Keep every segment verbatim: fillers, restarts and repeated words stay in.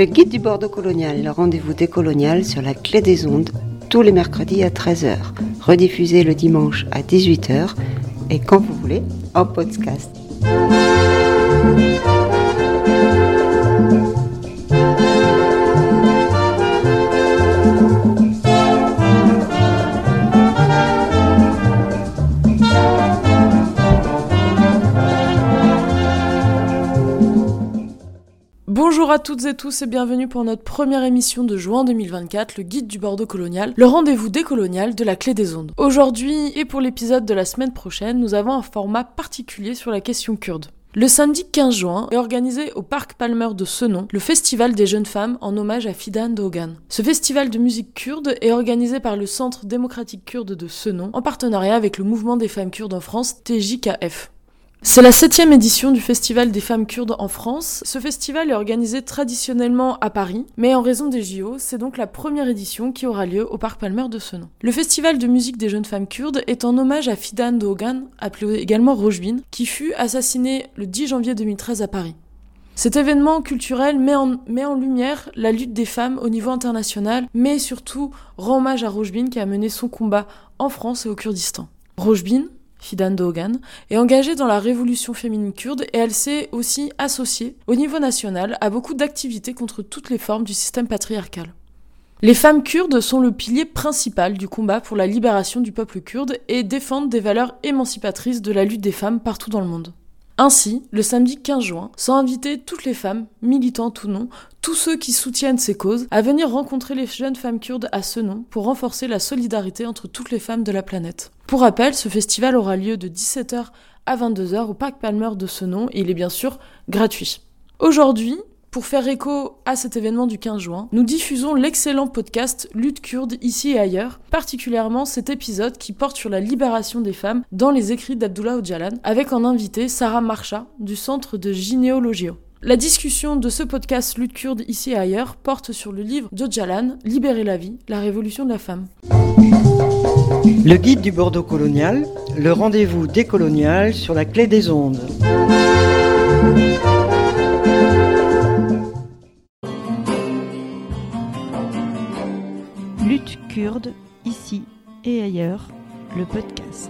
Le guide du Bordeaux colonial, le rendez-vous décolonial sur la clé des ondes, tous les mercredis à treize heures, rediffusé le dimanche à dix-huit heures et quand vous voulez, en podcast. Bonjour à toutes et tous et bienvenue pour notre première émission de juin deux mille vingt-quatre, le guide du Bordeaux colonial, le rendez-vous décolonial de la clé des ondes. Aujourd'hui et pour l'épisode de la semaine prochaine, nous avons un format particulier sur la question kurde. Le samedi quinze juin est organisé au Parc Palmer de Senon le Festival des jeunes femmes en hommage à Fidan Doğan. Ce festival de musique kurde est organisé par le Centre démocratique kurde de Senon en partenariat avec le mouvement des femmes kurdes en France, T J K F. C'est la septième édition du Festival des femmes kurdes en France. Ce festival est organisé traditionnellement à Paris, mais en raison des J O, c'est donc la première édition qui aura lieu au Parc Palmer de Senon. Le Festival de musique des jeunes femmes kurdes est en hommage à Fidan Doğan, appelé également Rojbin, qui fut assassiné le dix janvier deux mille treize à Paris. Cet événement culturel met en, met en lumière la lutte des femmes au niveau international, mais surtout rend hommage à Rojbin qui a mené son combat en France et au Kurdistan. Rojbin, Fidan Doğan, est engagée dans la révolution féminine kurde et elle s'est aussi associée, au niveau national, à beaucoup d'activités contre toutes les formes du système patriarcal. Les femmes kurdes sont le pilier principal du combat pour la libération du peuple kurde et défendent des valeurs émancipatrices de la lutte des femmes partout dans le monde. Ainsi, le samedi quinze juin, sont invitées toutes les femmes, militantes ou non, tous ceux qui soutiennent ces causes, à venir rencontrer les jeunes femmes kurdes à Senon pour renforcer la solidarité entre toutes les femmes de la planète. Pour rappel, ce festival aura lieu de dix-sept heures à vingt-deux heures au Parc Palmer de Senon et il est bien sûr gratuit. Aujourd'hui, pour faire écho à cet événement du quinze juin, nous diffusons l'excellent podcast Lutte kurde ici et ailleurs, particulièrement cet épisode qui porte sur la libération des femmes dans les écrits d'Abdullah Öcalan, avec en invité Sarah Marcha du Centre de Gynéologie. La discussion de ce podcast Lutte kurde ici et ailleurs porte sur le livre d'Öcalan, Libérer la vie, la révolution de la femme. Le guide du Bordeaux colonial, le rendez-vous décolonial sur la clé des ondes. Lutte kurde, ici et ailleurs, le podcast.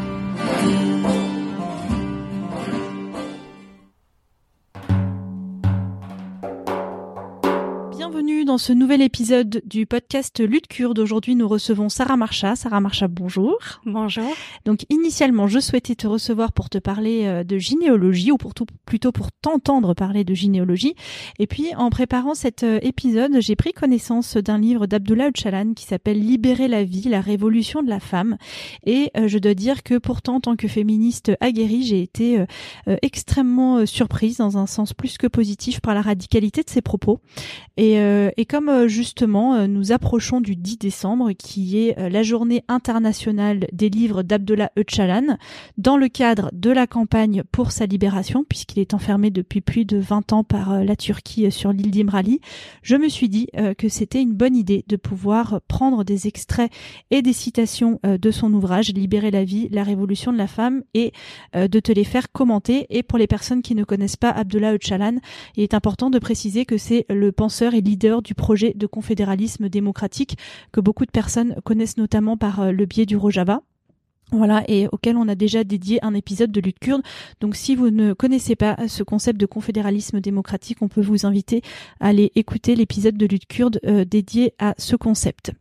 Bienvenue dans ce nouvel épisode du podcast Lutte kurde. Aujourd'hui, nous recevons Sarah Marcha. Sarah Marcha, bonjour. Bonjour. Donc, initialement, je souhaitais te recevoir pour te parler de gynéologie, ou pour tout, plutôt pour t'entendre parler de gynéologie. Et puis, en préparant cet épisode, j'ai pris connaissance d'un livre d'Abdullah Öcalan qui s'appelle Libérer la vie, la révolution de la femme. Et euh, je dois dire que pourtant, en tant que féministe aguerrie, j'ai été euh, extrêmement surprise, dans un sens plus que positif, par la radicalité de ses propos. Et, euh, et comme euh, justement euh, nous approchons du dix décembre, qui est euh, la journée internationale des livres d'Abdullah Öcalan, dans le cadre de la campagne pour sa libération, puisqu'il est enfermé depuis plus de vingt ans par euh, la Turquie euh, sur l'île d'Imrali, je me suis dit euh, que c'était une bonne idée de pouvoir prendre des extraits et des citations euh, de son ouvrage Libérer la vie, la révolution de la femme, et euh, de te les faire commenter. Et pour les personnes qui ne connaissent pas Abdullah Öcalan, il est important de préciser que c'est le penseur et leader du projet de confédéralisme démocratique que beaucoup de personnes connaissent notamment par le biais du Rojava. Voilà, et auquel on a déjà dédié un épisode de Lutte kurde. Donc si vous ne connaissez pas ce concept de confédéralisme démocratique, on peut vous inviter à aller écouter l'épisode de Lutte kurde euh, dédié à ce concept.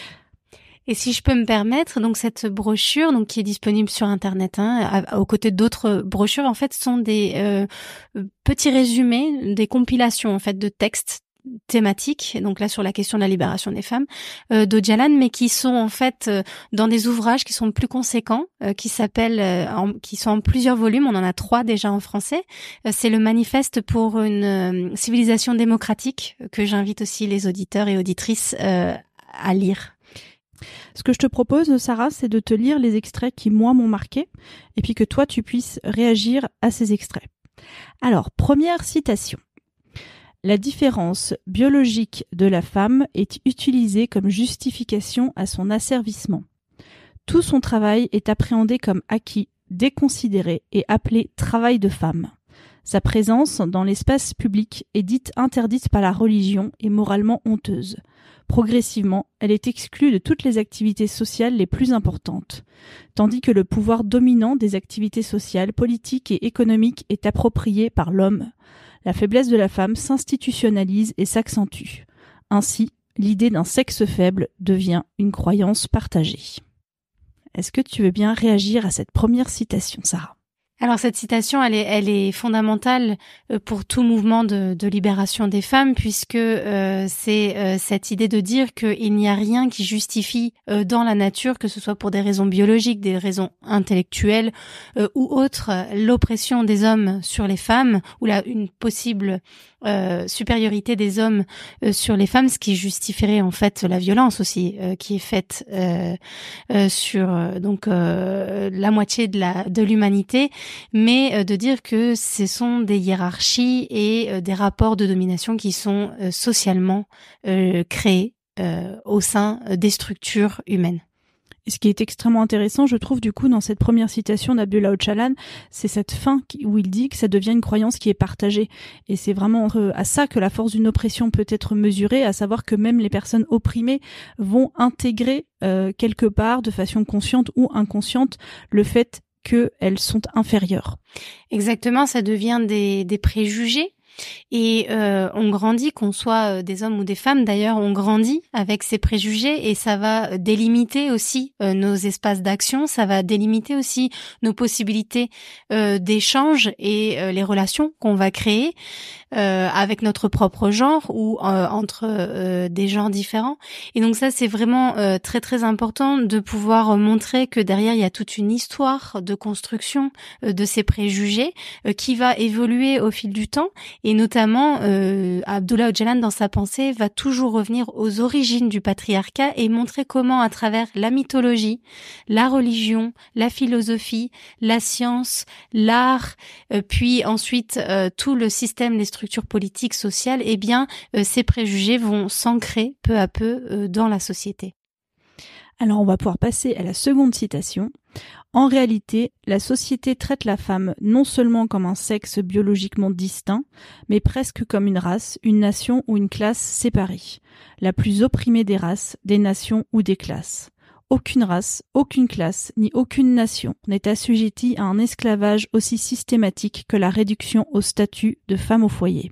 Et si je peux me permettre, donc cette brochure, donc qui est disponible sur Internet, hein, à, aux côtés d'autres brochures, en fait, sont des euh, petits résumés, des compilations en fait de textes thématiques, donc là sur la question de la libération des femmes, euh, d'Öcalan, mais qui sont en fait euh, dans des ouvrages qui sont plus conséquents, euh, qui s'appellent, euh, en, qui sont en plusieurs volumes. On en a trois déjà en français. Euh, c'est le manifeste pour une euh, civilisation démocratique que j'invite aussi les auditeurs et auditrices euh, à lire. Ce que je te propose, Sarah, c'est de te lire les extraits qui, moi, m'ont marqué, et puis que toi, tu puisses réagir à ces extraits. Alors, première citation. La différence biologique de la femme est utilisée comme justification à son asservissement. Tout son travail est appréhendé comme acquis, déconsidéré et appelé travail de femme. Sa présence dans l'espace public est dite interdite par la religion et moralement honteuse. Progressivement, elle est exclue de toutes les activités sociales les plus importantes, tandis que le pouvoir dominant des activités sociales, politiques et économiques est approprié par l'homme. La faiblesse de la femme s'institutionnalise et s'accentue. Ainsi, l'idée d'un sexe faible devient une croyance partagée. Est-ce que tu veux bien réagir à cette première citation, Sarah ? Alors cette citation, elle est, elle est fondamentale pour tout mouvement de, de libération des femmes, puisque euh, c'est euh, cette idée de dire qu'il n'y a rien qui justifie euh, dans la nature, que ce soit pour des raisons biologiques, des raisons intellectuelles euh, ou autres, l'oppression des hommes sur les femmes ou la, une possible euh, supériorité des hommes euh, sur les femmes, ce qui justifierait en fait la violence aussi euh, qui est faite euh, euh, sur euh, donc euh, la moitié de la de l'humanité. Mais de dire que ce sont des hiérarchies et des rapports de domination qui sont socialement euh, créés euh, au sein des structures humaines. Et ce qui est extrêmement intéressant, je trouve, du coup, dans cette première citation d'Abdullah Öcalan, c'est cette fin où il dit que ça devient une croyance qui est partagée. Et c'est vraiment à ça que la force d'une oppression peut être mesurée, à savoir que même les personnes opprimées vont intégrer euh, quelque part, de façon consciente ou inconsciente, le fait qu'elles sont inférieures. Exactement, ça devient des, des préjugés. Et euh, on grandit, qu'on soit des hommes ou des femmes d'ailleurs, on grandit avec ces préjugés et ça va délimiter aussi euh, nos espaces d'action, ça va délimiter aussi nos possibilités euh, d'échange et euh, les relations qu'on va créer euh, avec notre propre genre ou euh, entre euh, des genres différents. Et donc ça, c'est vraiment euh, très très important de pouvoir montrer que derrière, il y a toute une histoire de construction euh, de ces préjugés euh, qui va évoluer au fil du temps. Et notamment, euh, Abdullah Öcalan, dans sa pensée, va toujours revenir aux origines du patriarcat et montrer comment, à travers la mythologie, la religion, la philosophie, la science, l'art, euh, puis ensuite euh, tout le système, les structures politiques, sociales, eh bien, euh, ces préjugés vont s'ancrer peu à peu euh, dans la société. Alors, on va pouvoir passer à la seconde citation. En réalité, la société traite la femme non seulement comme un sexe biologiquement distinct, mais presque comme une race, une nation ou une classe séparée. La plus opprimée des races, des nations ou des classes. Aucune race, aucune classe, ni aucune nation n'est assujettie à un esclavage aussi systématique que la réduction au statut de femme au foyer.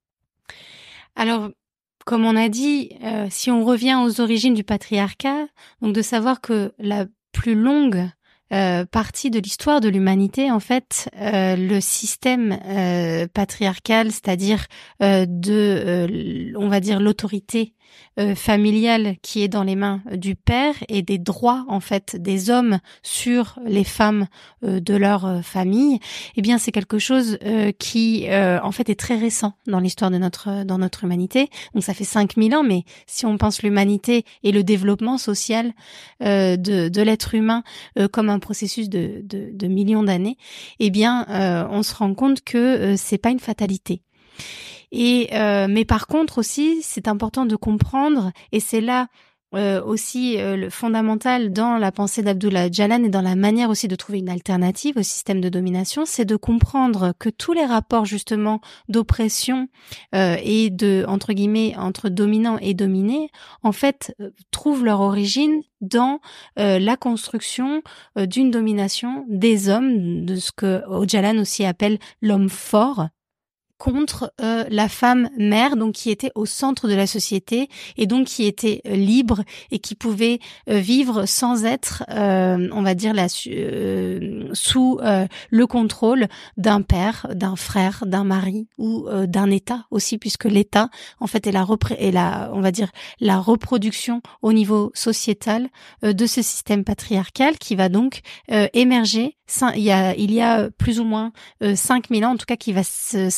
Alors, comme on a dit, euh, si on revient aux origines du patriarcat, donc de savoir que la plus longue Euh, partie de l'histoire de l'humanité, en fait, euh, le système euh, patriarcal, c'est-à-dire euh, de, euh, on va dire, l'autorité euh, familiale qui est dans les mains du père et des droits, en fait, des hommes sur les femmes euh, de leur euh, famille, eh bien, c'est quelque chose euh, qui, euh, en fait, est très récent dans l'histoire de notre dans notre humanité. Donc, ça fait cinq mille ans, mais si on pense l'humanité et le développement social euh, de, de l'être humain euh, comme un un processus de, de, de millions d'années, eh bien, euh, on se rend compte que euh, c'est pas une fatalité. Et euh, mais par contre aussi, c'est important de comprendre, et c'est là euh, aussi euh, le fondamental dans la pensée d'Abdullah Öcalan et dans la manière aussi de trouver une alternative au système de domination, c'est de comprendre que tous les rapports justement d'oppression euh, et de entre guillemets entre dominant et dominé, en fait, euh, trouvent leur origine dans euh, la construction euh, d'une domination des hommes, de ce que Öcalan aussi appelle l'homme fort, contre euh, la femme mère, donc qui était au centre de la société et donc qui était euh, libre et qui pouvait euh, vivre sans être, euh, on va dire, la, euh, sous euh, le contrôle d'un père, d'un frère, d'un mari ou euh, d'un État aussi, puisque l'État, en fait, est la, repré- est la, on va dire, la reproduction au niveau sociétal euh, de ce système patriarcal qui va donc euh, émerger. Il y a, il y a plus ou moins euh, cinq mille ans, en tout cas, qui va se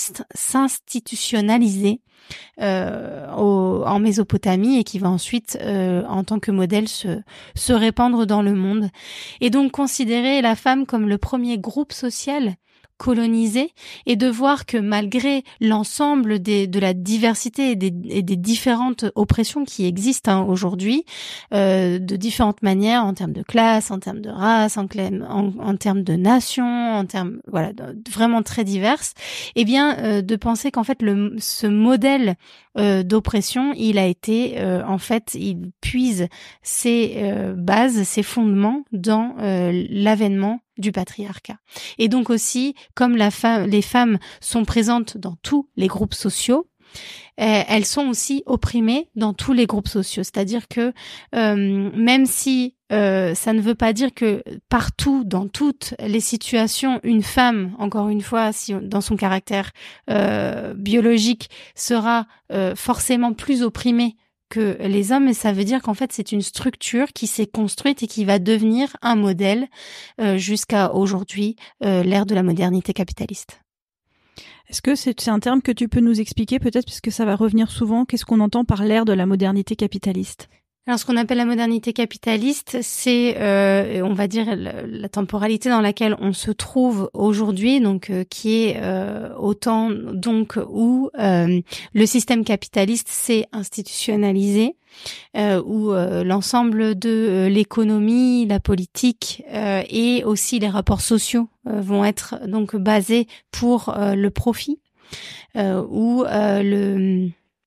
s'institutionnaliser euh, au, en Mésopotamie et qui va ensuite, euh, en tant que modèle, se, se répandre dans le monde. Et donc, considérer la femme comme le premier groupe social colonisés et de voir que malgré l'ensemble des, de la diversité et des, et des différentes oppressions qui existent hein, aujourd'hui, euh, de différentes manières en termes de classe, en termes de race, en, en, en termes de nation, en termes voilà vraiment très diverses, eh bien euh, de penser qu'en fait le ce modèle euh, d'oppression, il a été euh, en fait il puise ses euh, bases, ses fondements dans euh, l'avènement du patriarcat. Et donc aussi, comme la femme, les femmes sont présentes dans tous les groupes sociaux, euh, elles sont aussi opprimées dans tous les groupes sociaux. C'est-à-dire que euh, même si euh, ça ne veut pas dire que partout, dans toutes les situations, une femme, encore une fois, si dans son caractère euh, biologique, sera euh, forcément plus opprimée que les hommes, mais ça veut dire qu'en fait c'est une structure qui s'est construite et qui va devenir un modèle euh, jusqu'à aujourd'hui, euh, l'ère de la modernité capitaliste. Est-ce que c'est, c'est un terme que tu peux nous expliquer peut-être, puisque ça va revenir souvent? Qu'est-ce qu'on entend par l'ère de la modernité capitaliste? Alors, ce qu'on appelle la modernité capitaliste, c'est, euh, on va dire, la, la temporalité dans laquelle on se trouve aujourd'hui, donc euh, qui est euh, au temps donc où euh, le système capitaliste s'est institutionnalisé, euh, où euh, l'ensemble de euh, l'économie, la politique euh, et aussi les rapports sociaux euh, vont être donc basés pour euh, le profit, euh, où euh, le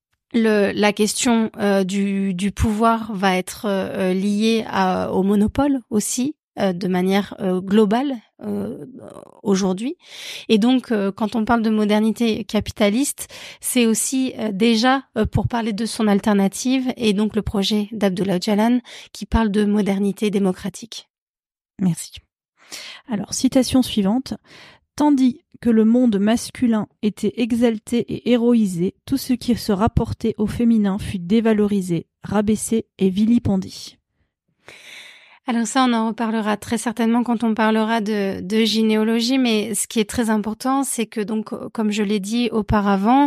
Le, la question euh, du, du pouvoir va être euh, liée à, au monopole aussi, euh, de manière euh, globale euh, aujourd'hui. Et donc, euh, quand on parle de modernité capitaliste, c'est aussi euh, déjà euh, pour parler de son alternative, et donc le projet d'Abdullah Öcalan qui parle de modernité démocratique. Merci. Alors, citation suivante. Tandis que le monde masculin était exalté et héroïsé, tout ce qui se rapportait au féminin fut dévalorisé, rabaissé et vilipendé. Alors ça, on en reparlera très certainement quand on parlera de, de gynéologie, mais ce qui est très important, c'est que donc, comme je l'ai dit auparavant,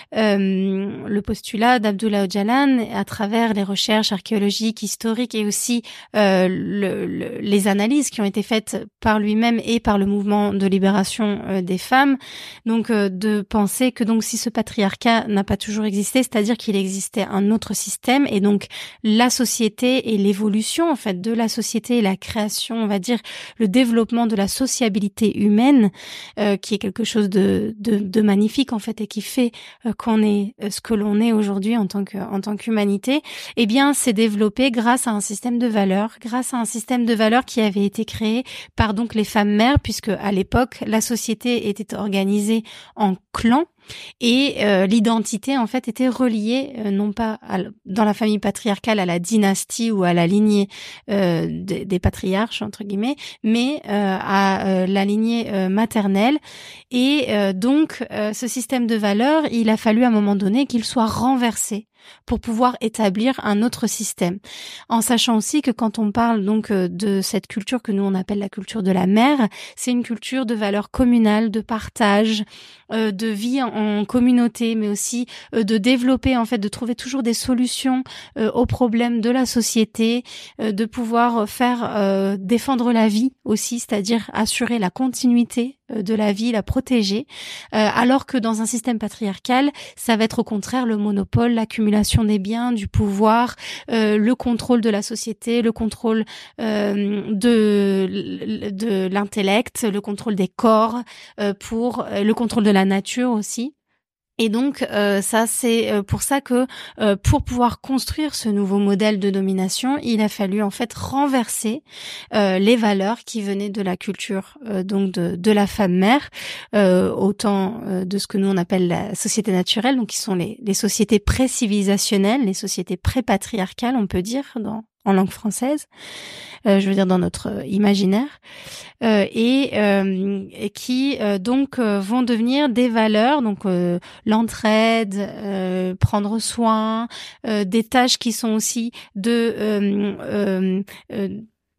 euh, le postulat d'Abdullah Öcalan, à travers les recherches archéologiques, historiques et aussi euh, le, le, les analyses qui ont été faites par lui-même et par le mouvement de libération euh, des femmes, donc euh, de penser que donc si ce patriarcat n'a pas toujours existé, c'est-à-dire qu'il existait un autre système, et donc la société et l'évolution en fait de la société et la création, on va dire, le développement de la sociabilité humaine, euh, qui est quelque chose de, de, de magnifique en fait et qui fait euh, qu'on est ce que l'on est aujourd'hui en tant que en tant qu'humanité, eh bien, c'est développé grâce à un système de valeurs, grâce à un système de valeurs qui avait été créé par donc les femmes mères, puisque à l'époque la société était organisée en clans. Et euh, l'identité en fait était reliée euh, non pas à, dans la famille patriarcale à la dynastie ou à la lignée euh, des, des patriarches entre guillemets, mais euh, à euh, la lignée euh, maternelle. Et euh, donc euh, ce système de valeurs, il a fallu à un moment donné qu'il soit renversé pour pouvoir établir un autre système. En sachant aussi que quand on parle donc de cette culture que nous on appelle la culture de la mère, c'est une culture de valeurs communales, de partage, euh, de vie en, en communauté, mais aussi euh, de développer en fait, de trouver toujours des solutions euh, aux problèmes de la société, euh, de pouvoir faire euh, défendre la vie aussi, c'est-à-dire assurer la continuité de la vie, la protéger, euh, alors que dans un système patriarcal, ça va être au contraire le monopole, l'accumulation des biens, du pouvoir, euh, le contrôle de la société, le contrôle euh, de de l'intellect, le contrôle des corps, euh, pour euh, le contrôle de la nature aussi. Et donc euh, ça c'est euh, pour ça que euh, pour pouvoir construire ce nouveau modèle de domination, il a fallu en fait renverser euh, les valeurs qui venaient de la culture euh, donc de, de la femme mère, euh, autant euh, de ce que nous on appelle la société naturelle, donc qui sont les, les sociétés pré-civilisationnelles, les sociétés pré-patriarcales, on peut dire dans en langue française, euh, je veux dire dans notre imaginaire, euh, et, euh, et qui euh, donc euh, vont devenir des valeurs, donc euh, l'entraide, euh, prendre soin, euh, des tâches qui sont aussi de euh, euh, euh,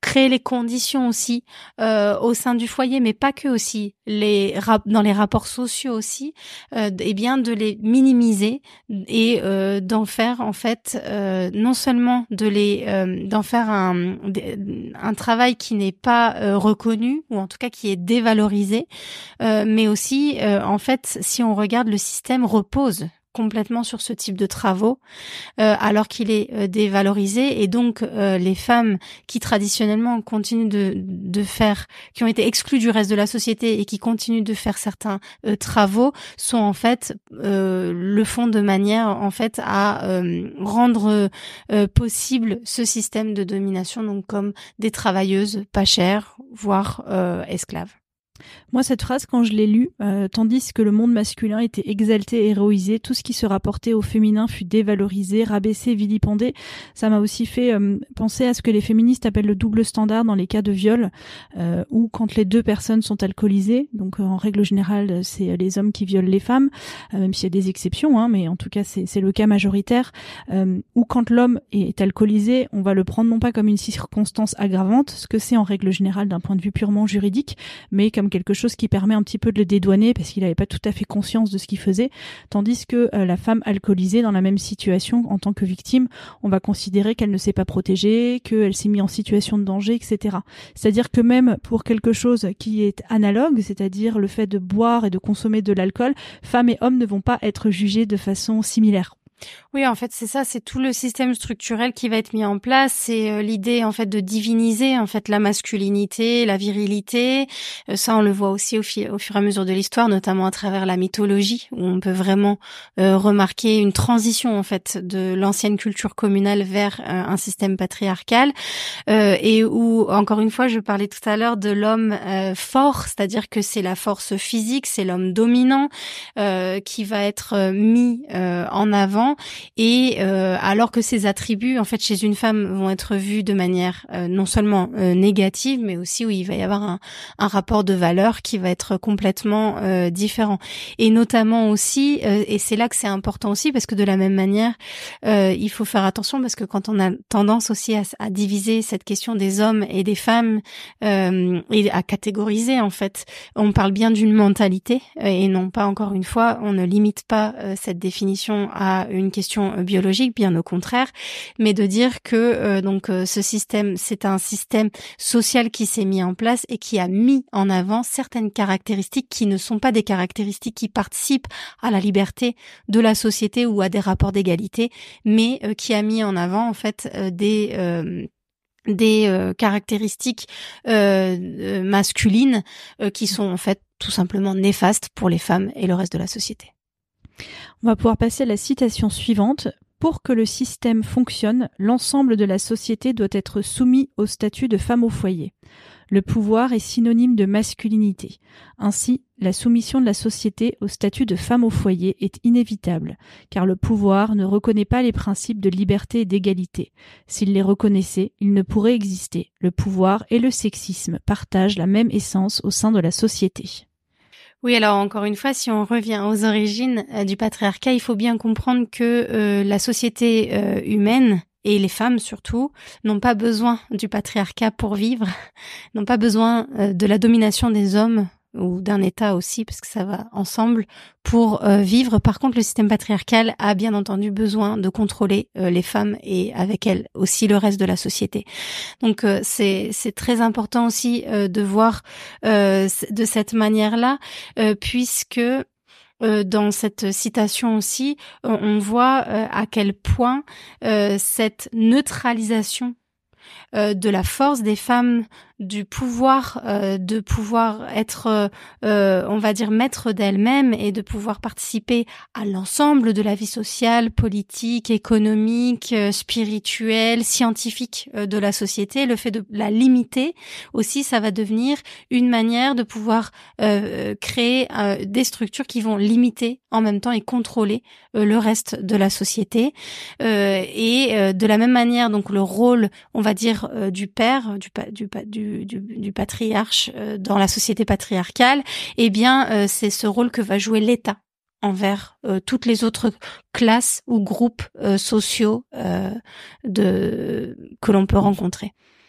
créer les conditions aussi euh, au sein du foyer, mais pas que aussi, les rap- dans les rapports sociaux aussi, euh, et bien de les minimiser et euh, d'en faire en fait euh, non seulement de les euh, d'en faire un un travail qui n'est pas euh, reconnu ou en tout cas qui est dévalorisé, euh, mais aussi euh, en fait si on regarde le système repose complètement sur ce type de travaux, euh, alors qu'il est euh, dévalorisé et donc euh, les femmes qui traditionnellement continuent de, de faire, qui ont été exclues du reste de la société et qui continuent de faire certains euh, travaux sont en fait euh, le font de manière en fait à euh, rendre euh, possible ce système de domination, donc comme des travailleuses pas chères, voire euh, esclaves. Moi, cette phrase, quand je l'ai lue, euh, tandis que le monde masculin était exalté et héroïsé, tout ce qui se rapportait au féminin fut dévalorisé, rabaissé, vilipendé. Ça m'a aussi fait euh, penser à ce que les féministes appellent le double standard dans les cas de viol, euh, où quand les deux personnes sont alcoolisées, donc euh, en règle générale, c'est les hommes qui violent les femmes, euh, même s'il y a des exceptions, hein, mais en tout cas, c'est, c'est le cas majoritaire, euh, ou quand l'homme est alcoolisé, on va le prendre non pas comme une circonstance aggravante, ce que c'est en règle générale d'un point de vue purement juridique, mais comme quelque chose qui permet un petit peu de le dédouaner parce qu'il n'avait pas tout à fait conscience de ce qu'il faisait, tandis que euh, la femme alcoolisée dans la même situation en tant que victime, on va considérer qu'elle ne s'est pas protégée, qu'elle s'est mise en situation de danger, et cetera. C'est-à-dire que même pour quelque chose qui est analogue, c'est-à-dire le fait de boire et de consommer de l'alcool, femmes et hommes ne vont pas être jugés de façon similaire. Oui, en fait, c'est ça, c'est tout le système structurel qui va être mis en place. C'est euh, l'idée, en fait, de diviniser, en fait, la masculinité, la virilité. Euh, ça, on le voit aussi au, fi- au fur et à mesure de l'histoire, notamment à travers la mythologie, où on peut vraiment euh, remarquer une transition, en fait, de l'ancienne culture communale vers euh, un système patriarcal, euh, et où, encore une fois, je parlais tout à l'heure de l'homme euh, fort, c'est-à-dire que c'est la force physique, c'est l'homme dominant euh, qui va être euh, mis euh, en avant. Et euh, alors que ces attributs, en fait, chez une femme, vont être vus de manière euh, non seulement euh, négative, mais aussi où il va y avoir un, un rapport de valeur qui va être complètement euh, différent. Et notamment aussi, euh, et c'est là que c'est important aussi, parce que de la même manière, euh, il faut faire attention, parce que quand on a tendance aussi à, à diviser cette question des hommes et des femmes euh, et à catégoriser, en fait, on parle bien d'une mentalité euh, et non pas, encore une fois, on ne limite pas euh, cette définition à une question biologique, bien au contraire, mais de dire que euh, donc euh, ce système, c'est un système social qui s'est mis en place et qui a mis en avant certaines caractéristiques qui ne sont pas des caractéristiques qui participent à la liberté de la société ou à des rapports d'égalité, mais euh, qui a mis en avant en fait euh, des euh, des euh, caractéristiques euh, euh, masculines euh, qui sont en fait tout simplement néfastes pour les femmes et le reste de la société. On va pouvoir passer à la citation suivante. Pour que le système fonctionne, l'ensemble de la société doit être soumis au statut de femme au foyer. Le pouvoir est synonyme de masculinité. Ainsi, la soumission de la société au statut de femme au foyer est inévitable, car le pouvoir ne reconnaît pas les principes de liberté et d'égalité. S'il les reconnaissait, il ne pourrait exister. Le pouvoir et le sexisme partagent la même essence au sein de la société. Oui, alors encore une fois, si on revient aux origines euh, du patriarcat, il faut bien comprendre que euh, la société euh, humaine, et les femmes surtout, n'ont pas besoin du patriarcat pour vivre, n'ont pas besoin euh, de la domination des hommes ou d'un État aussi, parce que ça va ensemble, pour euh, vivre. Par contre, le système patriarcal a bien entendu besoin de contrôler euh, les femmes et avec elles aussi le reste de la société. Donc euh, c'est c'est très important aussi euh, de voir euh, de cette manière-là, euh, puisque Euh, dans cette citation aussi, on, on voit euh, à quel point euh, cette neutralisation euh, de la force des femmes, du pouvoir euh, de pouvoir être, euh, on va dire, maître d'elle-même et de pouvoir participer à l'ensemble de la vie sociale, politique, économique, euh, spirituelle, scientifique euh, de la société. Le fait de la limiter aussi, ça va devenir une manière de pouvoir euh, créer euh, des structures qui vont limiter en même temps et contrôler euh, le reste de la société. Euh, et euh, de la même manière, donc le rôle, on va dire, euh, du père, du, du, du Du, du patriarche euh, dans la société patriarcale, eh bien euh, c'est ce rôle que va jouer l'État envers euh, toutes les autres classes ou groupes euh, sociaux euh, de que l'on peut rencontrer.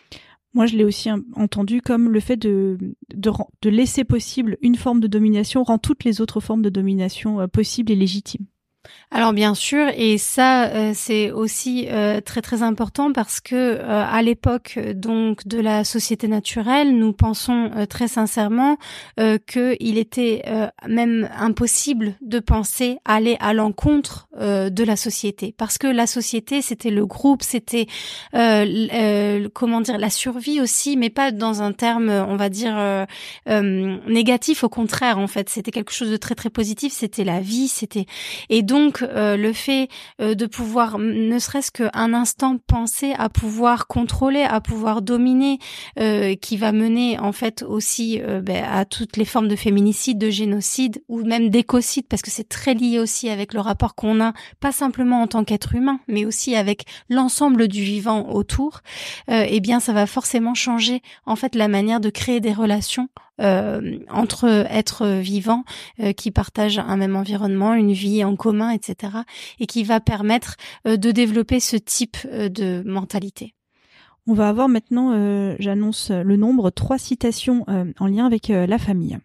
Moi, je l'ai aussi entendu comme le fait de, de, de laisser possible une forme de domination rend toutes les autres formes de domination euh, possibles et légitimes. Alors bien sûr, et ça euh, c'est aussi euh, très très important parce que euh, à l'époque donc de la société naturelle, nous pensons euh, très sincèrement euh, que il était euh, même impossible de penser aller à l'encontre euh, de la société, parce que la société c'était le groupe, c'était euh, euh, comment dire la survie aussi, mais pas dans un terme on va dire euh, euh, négatif, au contraire en fait, c'était quelque chose de très très positif, c'était la vie, c'était et donc Donc, euh, le fait euh, de pouvoir, ne serait-ce qu'un instant, penser à pouvoir contrôler, à pouvoir dominer, euh, qui va mener en fait aussi euh, ben, à toutes les formes de féminicide, de génocide ou même d'écocide, parce que c'est très lié aussi avec le rapport qu'on a, pas simplement en tant qu'être humain, mais aussi avec l'ensemble du vivant autour. Euh, eh bien, ça va forcément changer en fait la manière de créer des relations Euh, entre êtres vivants euh, qui partagent un même environnement, une vie en commun, et cetera, et qui va permettre euh, de développer ce type euh, de mentalité. On va avoir maintenant, euh, j'annonce le nombre, trois citations euh, en lien avec euh, la famille.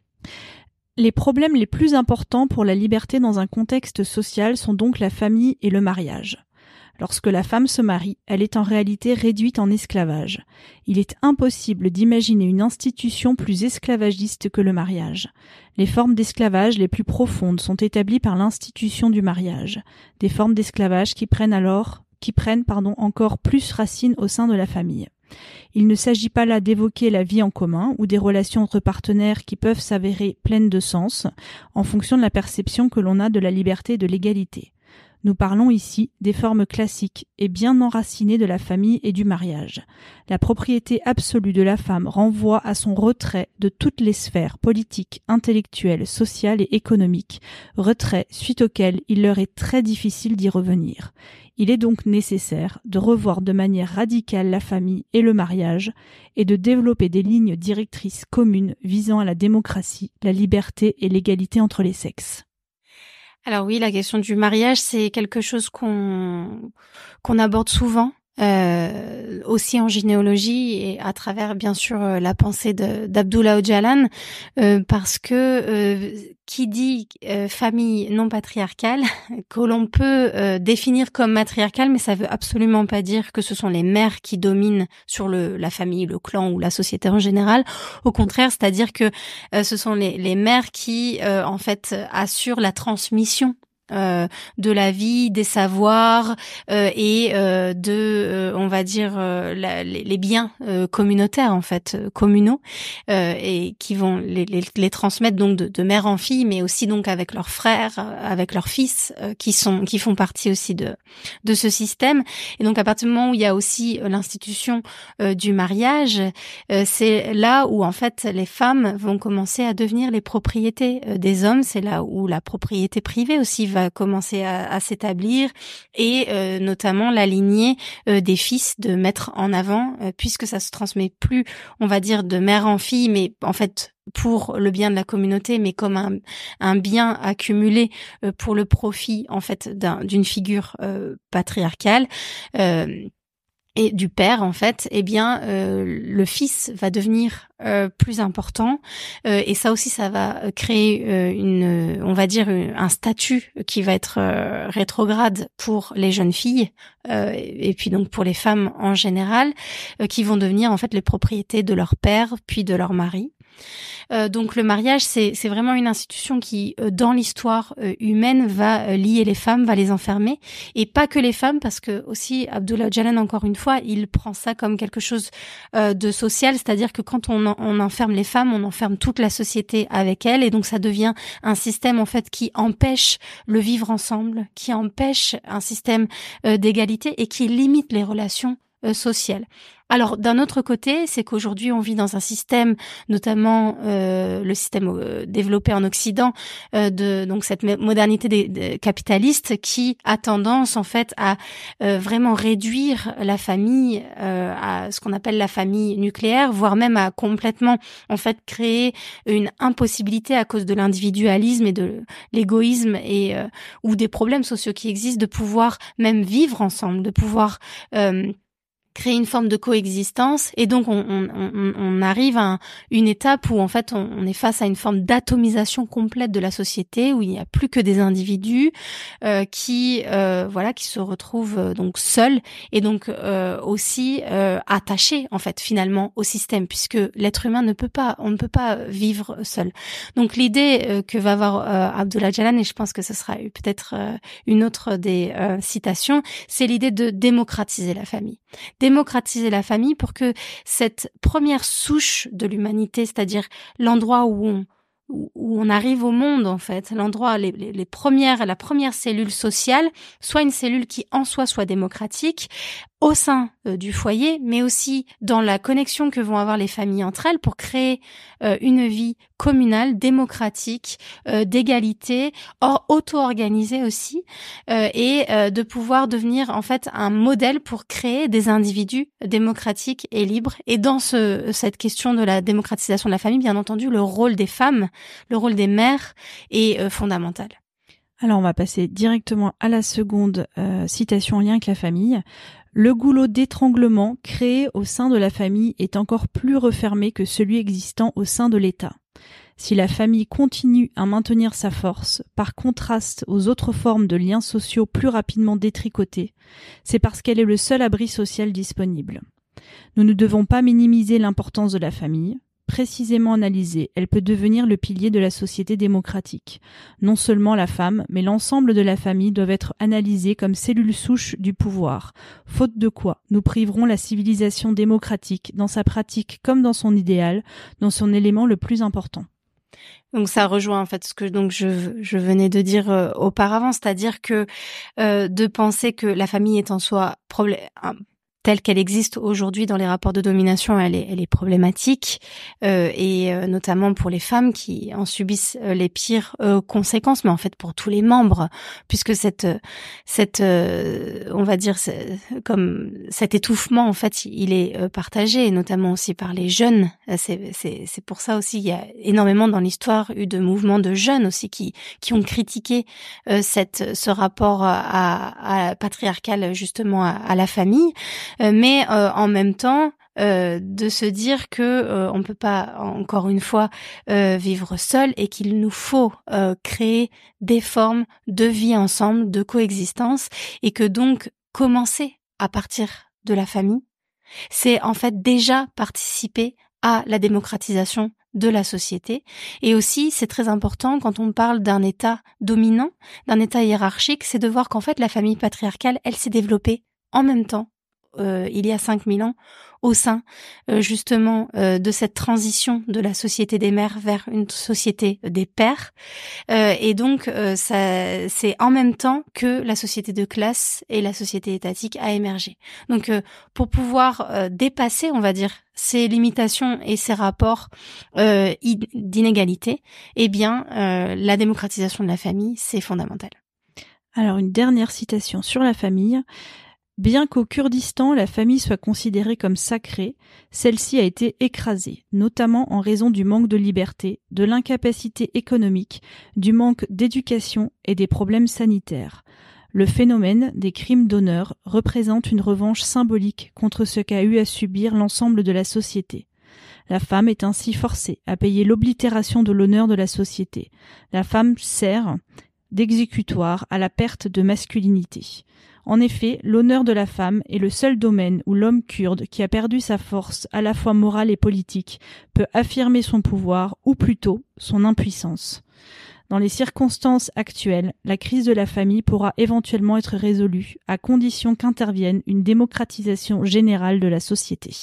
Les problèmes les plus importants pour la liberté dans un contexte social sont donc la famille et le mariage. Lorsque la femme se marie, elle est en réalité réduite en esclavage. Il est impossible d'imaginer une institution plus esclavagiste que le mariage. Les formes d'esclavage les plus profondes sont établies par l'institution du mariage, des formes d'esclavage qui prennent alors, qui prennent, pardon, encore plus racine au sein de la famille. Il ne s'agit pas là d'évoquer la vie en commun ou des relations entre partenaires qui peuvent s'avérer pleines de sens en fonction de la perception que l'on a de la liberté et de l'égalité. Nous parlons ici des formes classiques et bien enracinées de la famille et du mariage. La propriété absolue de la femme renvoie à son retrait de toutes les sphères politiques, intellectuelles, sociales et économiques, retrait suite auquel il leur est très difficile d'y revenir. Il est donc nécessaire de revoir de manière radicale la famille et le mariage et de développer des lignes directrices communes visant à la démocratie, la liberté et l'égalité entre les sexes. Alors oui, la question du mariage, c'est quelque chose qu'on qu'on aborde souvent, euh, aussi en gynéologie et à travers bien sûr la pensée de, d'Abdullah Öcalan, euh, parce que euh, qui dit euh, famille non patriarcale, que l'on peut euh, définir comme matriarcale, mais ça veut absolument pas dire que ce sont les mères qui dominent sur le la famille, le clan ou la société en général. Au contraire, c'est-à-dire que euh, ce sont les, les mères qui euh, en fait assurent la transmission Euh, de la vie, des savoirs euh, et euh, de, euh, on va dire, euh, la, les, les biens euh, communautaires en fait, euh, communaux, euh, et qui vont les, les, les transmettre donc de, de mère en fille, mais aussi donc avec leurs frères, avec leurs fils, euh, qui sont, qui font partie aussi de de ce système. Et donc à partir du moment où il y a aussi euh, l'institution euh, du mariage, euh, c'est là où en fait les femmes vont commencer à devenir les propriétés euh, des hommes. C'est là où la propriété privée aussi va commencer à, à s'établir et euh, notamment la lignée euh, des fils de mettre en avant, euh, puisque ça se transmet plus, on va dire, de mère en fille, mais en fait pour le bien de la communauté, mais comme un, un bien accumulé euh, pour le profit en fait d'un, d'une figure euh, patriarcale. Euh, et du père en fait, eh bien euh, le fils va devenir euh, plus important euh, et ça aussi ça va créer euh, une, on va dire un statut qui va être euh, rétrograde pour les jeunes filles euh, et puis donc pour les femmes en général euh, qui vont devenir en fait les propriétés de leur père puis de leur mari. Euh, donc le mariage, c'est, c'est vraiment une institution qui, euh, dans l'histoire euh, humaine, va euh, lier les femmes, va les enfermer, et pas que les femmes, parce que aussi Abdullah Öcalan, encore une fois, il prend ça comme quelque chose euh, de social, c'est-à-dire que quand on, en, on enferme les femmes, on enferme toute la société avec elles, et donc ça devient un système en fait qui empêche le vivre ensemble, qui empêche un système euh, d'égalité et qui limite les relations euh, sociales. Alors, d'un autre côté, c'est qu'aujourd'hui, on vit dans un système, notamment euh, le système euh, développé en Occident, euh, de donc cette modernité des, des capitaliste qui a tendance, en fait, à euh, vraiment réduire la famille euh, à ce qu'on appelle la famille nucléaire, voire même à complètement, en fait, créer une impossibilité à cause de l'individualisme et de l'égoïsme et euh, ou des problèmes sociaux qui existent de pouvoir même vivre ensemble, de pouvoir euh, créer une forme de coexistence, et donc on, on, on, on arrive à un, une étape où en fait on, on est face à une forme d'atomisation complète de la société, où il n'y a plus que des individus euh, qui euh, voilà qui se retrouvent euh, donc seuls et donc euh, aussi euh, attachés en fait finalement au système, puisque l'être humain ne peut pas on ne peut pas vivre seul. Donc l'idée euh, que va avoir euh, Abdullah Öcalan, et je pense que ce sera peut-être euh, une autre des euh, citations, c'est l'idée de démocratiser la famille. Démocratiser la famille pour que cette première souche de l'humanité, c'est-à-dire l'endroit où on, où on arrive au monde, en fait, l'endroit, les, les, les premières, la première cellule sociale, soit une cellule qui en soi soit démocratique, au sein euh, du foyer, mais aussi dans la connexion que vont avoir les familles entre elles pour créer euh, une vie communale, démocratique, euh, d'égalité, or auto-organisée aussi, euh, et euh, de pouvoir devenir en fait un modèle pour créer des individus démocratiques et libres. Et dans ce, cette question de la démocratisation de la famille, bien entendu, le rôle des femmes, le rôle des mères est euh, fondamental. Alors on va passer directement à la seconde euh, citation en lien avec la famille. Le goulot d'étranglement créé au sein de la famille est encore plus refermé que celui existant au sein de l'État. Si la famille continue à maintenir sa force, par contraste aux autres formes de liens sociaux plus rapidement détricotés, c'est parce qu'elle est le seul abri social disponible. Nous ne devons pas minimiser l'importance de la famille. Précisément analysée, elle peut devenir le pilier de la société démocratique. Non seulement la femme, mais l'ensemble de la famille doivent être analysés comme cellules souches du pouvoir, faute de quoi nous priverons la civilisation démocratique, dans sa pratique comme dans son idéal, dans son élément le plus important. Donc ça rejoint en fait ce que donc je je venais de dire euh, auparavant, c'est-à-dire que euh, de penser que la famille est en soi problème telle qu'elle existe aujourd'hui dans les rapports de domination, elle est, elle est problématique, euh, et euh, notamment pour les femmes qui en subissent euh, les pires euh, conséquences, mais en fait pour tous les membres, puisque cette, cette, euh, on va dire, comme cet étouffement en fait, il est euh, partagé, et notamment aussi par les jeunes. C'est, c'est, c'est pour ça aussi il y a énormément dans l'histoire eu de mouvements de jeunes aussi qui, qui ont critiqué euh, cette, ce rapport à, à patriarcal justement à, à la famille. Euh, mais euh, en même temps, euh, de se dire que euh, on peut pas encore une fois euh, vivre seul, et qu'il nous faut euh, créer des formes de vie ensemble, de coexistence, et que donc commencer à partir de la famille, c'est en fait déjà participer à la démocratisation de la société. Et aussi, c'est très important quand on parle d'un État dominant, d'un État hiérarchique, c'est de voir qu'en fait la famille patriarcale, elle s'est développée en même temps. Euh, il y a cinq mille ans, au sein euh, justement euh, de cette transition de la société des mères vers une société des pères. Euh, et donc, euh, ça, c'est en même temps que la société de classe et la société étatique a émergé. Donc, euh, pour pouvoir euh, dépasser, on va dire, ces limitations et ces rapports euh, d'inégalité, eh bien, euh, la démocratisation de la famille, c'est fondamental. Alors, une dernière citation sur la famille. Bien qu'au Kurdistan, la famille soit considérée comme sacrée, celle-ci a été écrasée, notamment en raison du manque de liberté, de l'incapacité économique, du manque d'éducation et des problèmes sanitaires. Le phénomène des crimes d'honneur représente une revanche symbolique contre ce qu'a eu à subir l'ensemble de la société. La femme est ainsi forcée à payer l'oblitération de l'honneur de la société. La femme sert d'exécutoire à la perte de masculinité. En effet, l'honneur de la femme est le seul domaine où l'homme kurde, qui a perdu sa force à la fois morale et politique, peut affirmer son pouvoir, ou plutôt son impuissance. Dans les circonstances actuelles, la crise de la famille pourra éventuellement être résolue, à condition qu'intervienne une démocratisation générale de la société.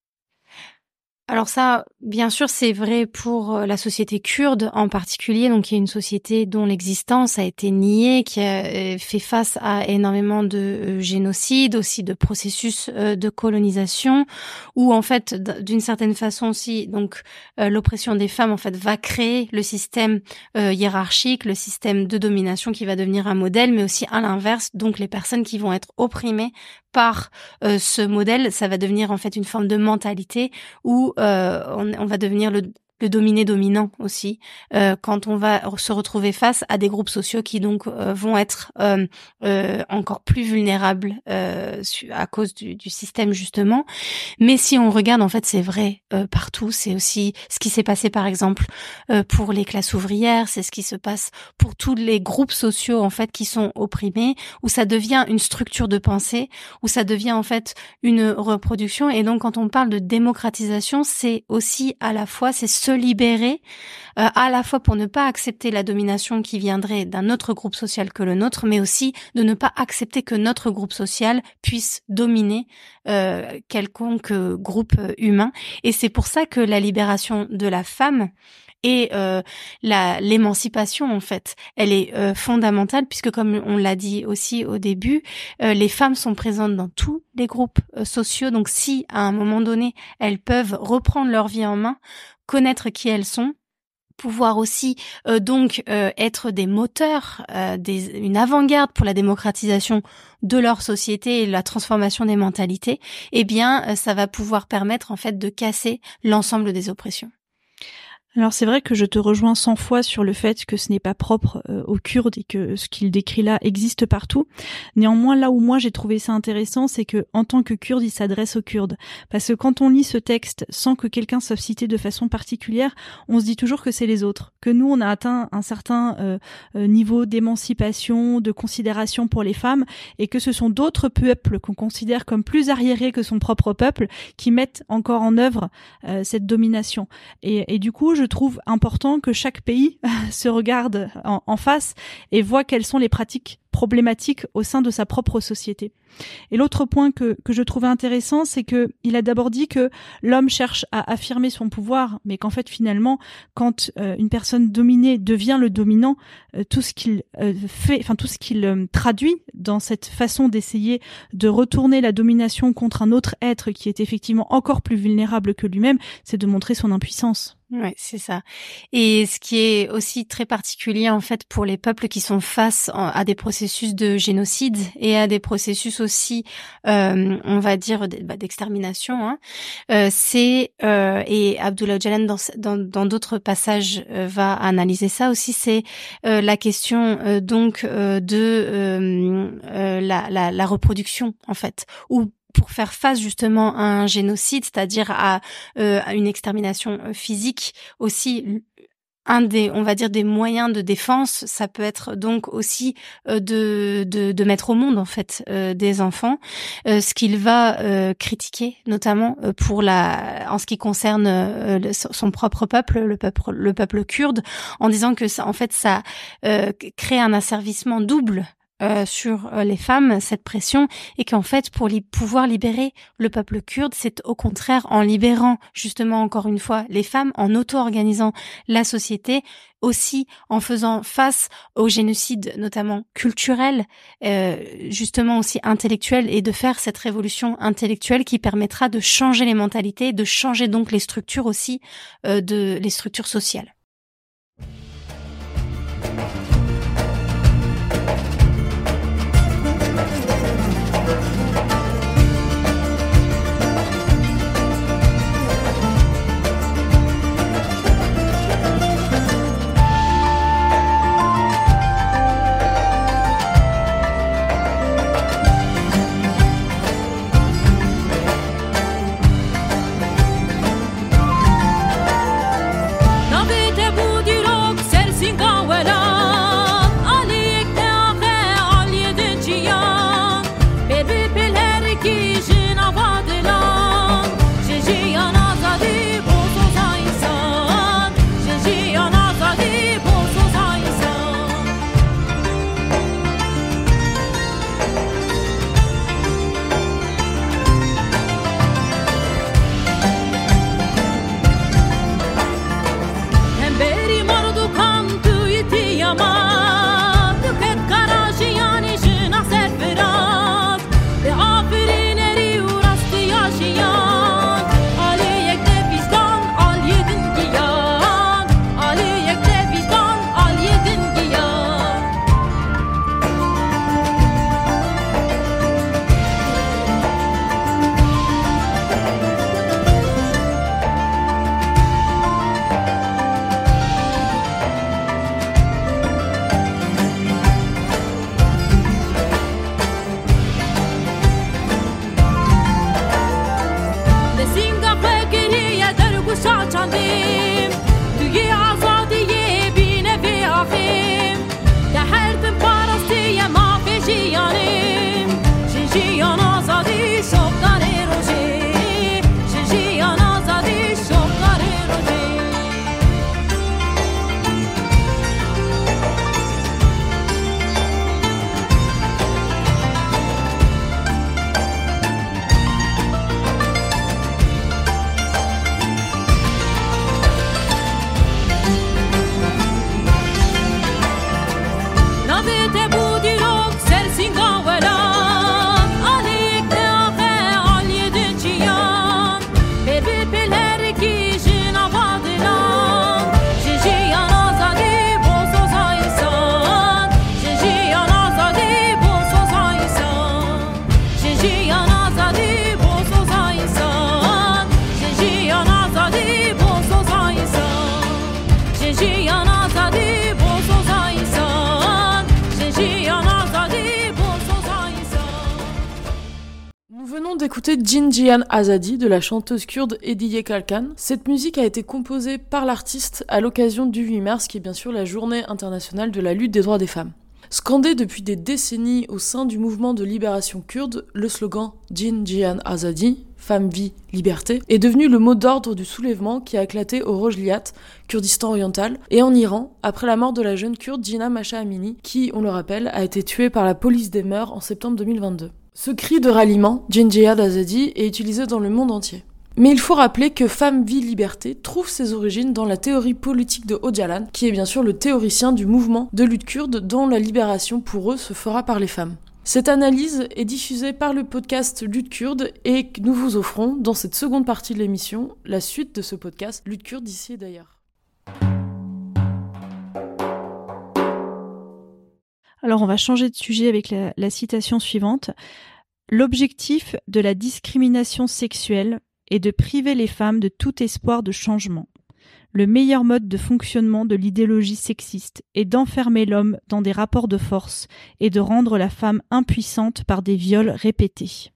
Alors ça, bien sûr, c'est vrai pour la société kurde en particulier, donc qui est une société dont l'existence a été niée, qui a fait face à énormément de génocides, aussi de processus de colonisation, où en fait, d'une certaine façon aussi, donc l'oppression des femmes en fait va créer le système hiérarchique, le système de domination qui va devenir un modèle, mais aussi à l'inverse, donc les personnes qui vont être opprimées par euh, ce modèle, ça va devenir en fait une forme de mentalité où euh, on, on va devenir le le dominé-dominant aussi, euh, quand on va se retrouver face à des groupes sociaux qui donc euh, vont être euh, euh, encore plus vulnérables euh, à cause du, du système justement. Mais si on regarde, en fait, c'est vrai euh, partout. C'est aussi ce qui s'est passé, par exemple, euh, pour les classes ouvrières. C'est ce qui se passe pour tous les groupes sociaux, en fait, qui sont opprimés, où ça devient une structure de pensée, où ça devient en fait une reproduction. Et donc, quand on parle de démocratisation, c'est aussi à la fois, c'est se libérer, euh, à la fois pour ne pas accepter la domination qui viendrait d'un autre groupe social que le nôtre, mais aussi de ne pas accepter que notre groupe social puisse dominer euh, quelconque groupe humain. Et c'est pour ça que la libération de la femme et euh, la l'émancipation, en fait, elle est euh, fondamentale, puisque comme on l'a dit aussi au début, euh, les femmes sont présentes dans tous les groupes euh, sociaux. Donc si à un moment donné elles peuvent reprendre leur vie en main, connaître qui elles sont, pouvoir aussi euh, donc euh, être des moteurs, euh, des, une avant-garde pour la démocratisation de leur société et la transformation des mentalités, eh bien euh, ça va pouvoir permettre en fait de casser l'ensemble des oppressions. Alors c'est vrai que je te rejoins cent fois sur le fait que ce n'est pas propre euh, aux Kurdes et que ce qu'il décrit là existe partout. Néanmoins, là où moi j'ai trouvé ça intéressant, c'est que en tant que Kurde, il s'adresse aux Kurdes. Parce que quand on lit ce texte sans que quelqu'un soit cité de façon particulière, on se dit toujours que c'est les autres. Que nous, on a atteint un certain euh, niveau d'émancipation, de considération pour les femmes, et que ce sont d'autres peuples qu'on considère comme plus arriérés que son propre peuple qui mettent encore en œuvre euh, cette domination. Et, et du coup, je trouve important que chaque pays se regarde en, en face et voit quelles sont les pratiques problématiques au sein de sa propre société. Et l'autre point que, que je trouvais intéressant, c'est que il a d'abord dit que l'homme cherche à affirmer son pouvoir, mais qu'en fait finalement, quand euh, une personne dominée devient le dominant, euh, tout ce qu'il euh, fait, enfin tout ce qu'il euh, traduit dans cette façon d'essayer de retourner la domination contre un autre être qui est effectivement encore plus vulnérable que lui-même, c'est de montrer son impuissance. Ouais, c'est ça. Et ce qui est aussi très particulier en fait pour les peuples qui sont face à des processus de génocide et à des processus aussi, euh, on va dire, d'extermination, hein, euh, c'est euh, et Abdullah Öcalan dans dans dans d'autres passages euh, va analyser ça aussi. C'est euh, la question euh, donc euh, de euh, euh, la, la la reproduction en fait, où pour faire face justement à un génocide, c'est-à-dire à, euh, à une extermination physique aussi, un des, on va dire, des moyens de défense, ça peut être donc aussi euh, de, de de mettre au monde en fait euh, des enfants, euh, ce qu'il va euh, critiquer notamment euh, pour la, en ce qui concerne euh, le, son propre peuple, le peuple le peuple kurde, en disant que ça, en fait, ça euh, crée un asservissement double. Euh, sur euh, les femmes, cette pression, et qu'en fait, pour li- pouvoir libérer le peuple kurde, c'est au contraire en libérant justement encore une fois les femmes, en auto-organisant la société, aussi en faisant face au génocide notamment culturel, euh, justement aussi intellectuel, et de faire cette révolution intellectuelle qui permettra de changer les mentalités, de changer donc les structures aussi, euh, de les structures sociales. نبي écouter Jin Jiyan Azadi de la chanteuse kurde Hediye Kalkan. Cette musique a été composée par l'artiste à l'occasion du huit mars, qui est bien sûr la journée internationale de la lutte des droits des femmes. Scandé depuis des décennies au sein du mouvement de libération kurde, le slogan Jin Jiyan Azadi, femme, vie, liberté, est devenu le mot d'ordre du soulèvement qui a éclaté au Rojliat, Kurdistan oriental, et en Iran, après la mort de la jeune kurde Jina Masha Amini, qui, on le rappelle, a été tuée par la police des mœurs en septembre deux mille vingt-deux. Ce cri de ralliement, Jin Jiyan Azadi, est utilisé dans le monde entier. Mais il faut rappeler que Femme, Vie, Liberté trouve ses origines dans la théorie politique de Öcalan, qui est bien sûr le théoricien du mouvement de lutte kurde dont la libération pour eux se fera par les femmes. Cette analyse est diffusée par le podcast Lutte Kurde et nous vous offrons, dans cette seconde partie de l'émission, la suite de ce podcast Lutte Kurde d'ici et d'ailleurs. Alors on va changer de sujet avec la, la citation suivante. L'objectif de la discrimination sexuelle et de priver les femmes de tout espoir de changement. Le meilleur mode de fonctionnement de l'idéologie sexiste est d'enfermer l'homme dans des rapports de force et de rendre la femme impuissante par des viols répétés.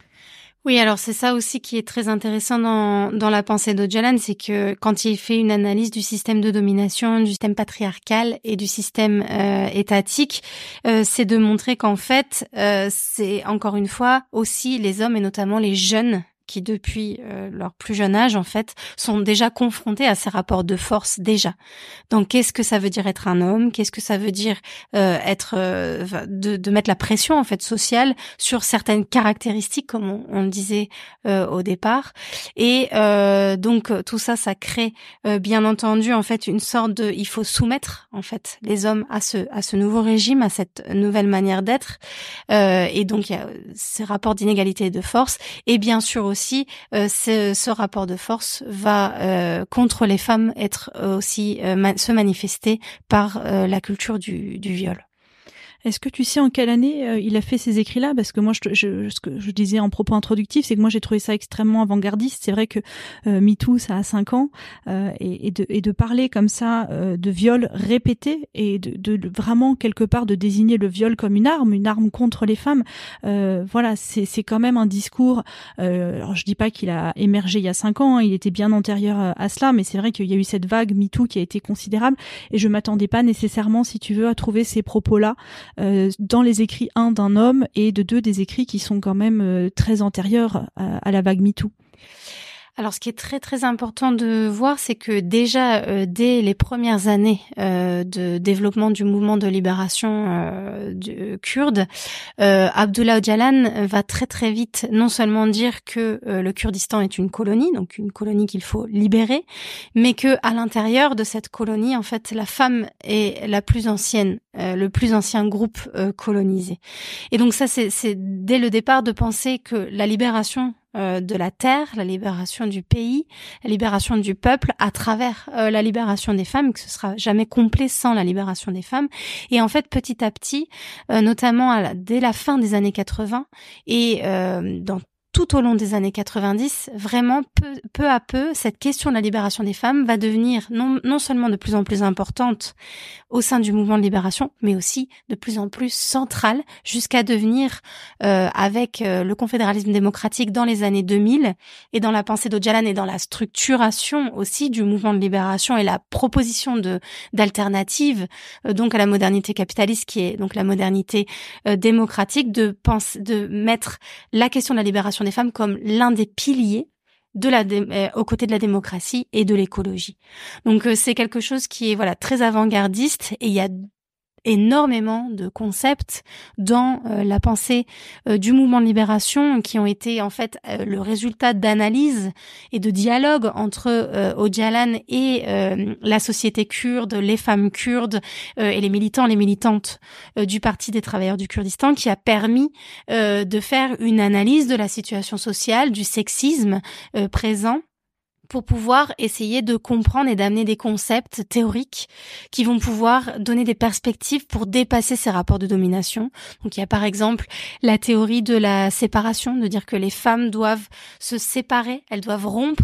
Oui, alors c'est ça aussi qui est très intéressant dans, dans la pensée d'Öcalan, c'est que quand il fait une analyse du système de domination, du système patriarcal et du système euh, étatique, euh, c'est de montrer qu'en fait, euh, c'est encore une fois aussi les hommes et notamment les jeunes qui depuis euh, leur plus jeune âge en fait sont déjà confrontés à ces rapports de force déjà. Donc qu'est-ce que ça veut dire être un homme ? Qu'est-ce que ça veut dire euh, être euh, de, de mettre la pression en fait sociale sur certaines caractéristiques comme on, on le disait euh, au départ. Et euh, donc tout ça, ça crée euh, bien entendu en fait une sorte de, il faut soumettre en fait les hommes à ce à ce nouveau régime, à cette nouvelle manière d'être. Euh, et donc il y a ces rapports d'inégalité et de force. Et bien sûr aussi aussi, euh, ce, ce rapport de force va euh, contre les femmes être euh, aussi euh, ma- se manifester par euh, la culture du, du viol. Est-ce que tu sais en quelle année euh, il a fait ces écrits-là ? Parce que moi, je, je, ce que je disais en propos introductif, c'est que moi, j'ai trouvé ça extrêmement avant-gardiste. C'est vrai que euh, MeToo, ça a cinq ans, euh, et, et, de, et de parler comme ça euh, de viol répété et de, de, de vraiment quelque part de désigner le viol comme une arme, une arme contre les femmes. Euh, voilà, c'est, c'est quand même un discours. Euh, alors, je dis pas qu'il a émergé il y a cinq ans, hein, il était bien antérieur à cela, mais c'est vrai qu'il y a eu cette vague MeToo qui a été considérable, et je m'attendais pas nécessairement, si tu veux, à trouver ces propos-là Euh, dans les écrits, un, d'un homme, et de deux, des écrits qui sont quand même euh, très antérieurs à, à la vague MeToo. Alors, ce qui est très très important de voir, c'est que déjà euh, dès les premières années euh, de développement du mouvement de libération euh, du, kurde, euh, Abdullah Öcalan va très très vite non seulement dire que euh, le Kurdistan est une colonie, donc une colonie qu'il faut libérer, mais que à l'intérieur de cette colonie, en fait, la femme est la plus ancienne, euh, le plus ancien groupe euh, colonisé. Et donc ça, c'est, c'est dès le départ de penser que la libération de la terre, la libération du pays, la libération du peuple à travers euh, la libération des femmes, que ce sera jamais complet sans la libération des femmes. Et en fait, petit à petit, euh, notamment à la, dès la fin des années quatre-vingts et euh, dans tout au long des années quatre-vingt-dix, vraiment peu, peu à peu, cette question de la libération des femmes va devenir non, non seulement de plus en plus importante au sein du mouvement de libération, mais aussi de plus en plus centrale, jusqu'à devenir, euh, avec euh, le confédéralisme démocratique dans les années deux mille, et dans la pensée d'Öcalan et dans la structuration aussi du mouvement de libération et la proposition de d'alternatives, euh, donc à la modernité capitaliste, qui est donc la modernité euh, démocratique, de penser, de mettre la question de la libération des femmes comme l'un des piliers de la dé- euh, aux côtés de la démocratie et de l'écologie. Donc euh, c'est quelque chose qui est voilà très avant-gardiste, et il y a énormément de concepts dans euh, la pensée euh, du mouvement de libération qui ont été en fait euh, le résultat d'analyse et de dialogue entre euh, Öcalan et euh, la société kurde, les femmes kurdes euh, et les militants, les militantes euh, du Parti des travailleurs du Kurdistan, qui a permis euh, de faire une analyse de la situation sociale, du sexisme euh, présent, pour pouvoir essayer de comprendre et d'amener des concepts théoriques qui vont pouvoir donner des perspectives pour dépasser ces rapports de domination. Donc il y a par exemple la théorie de la séparation, de dire que les femmes doivent se séparer, elles doivent rompre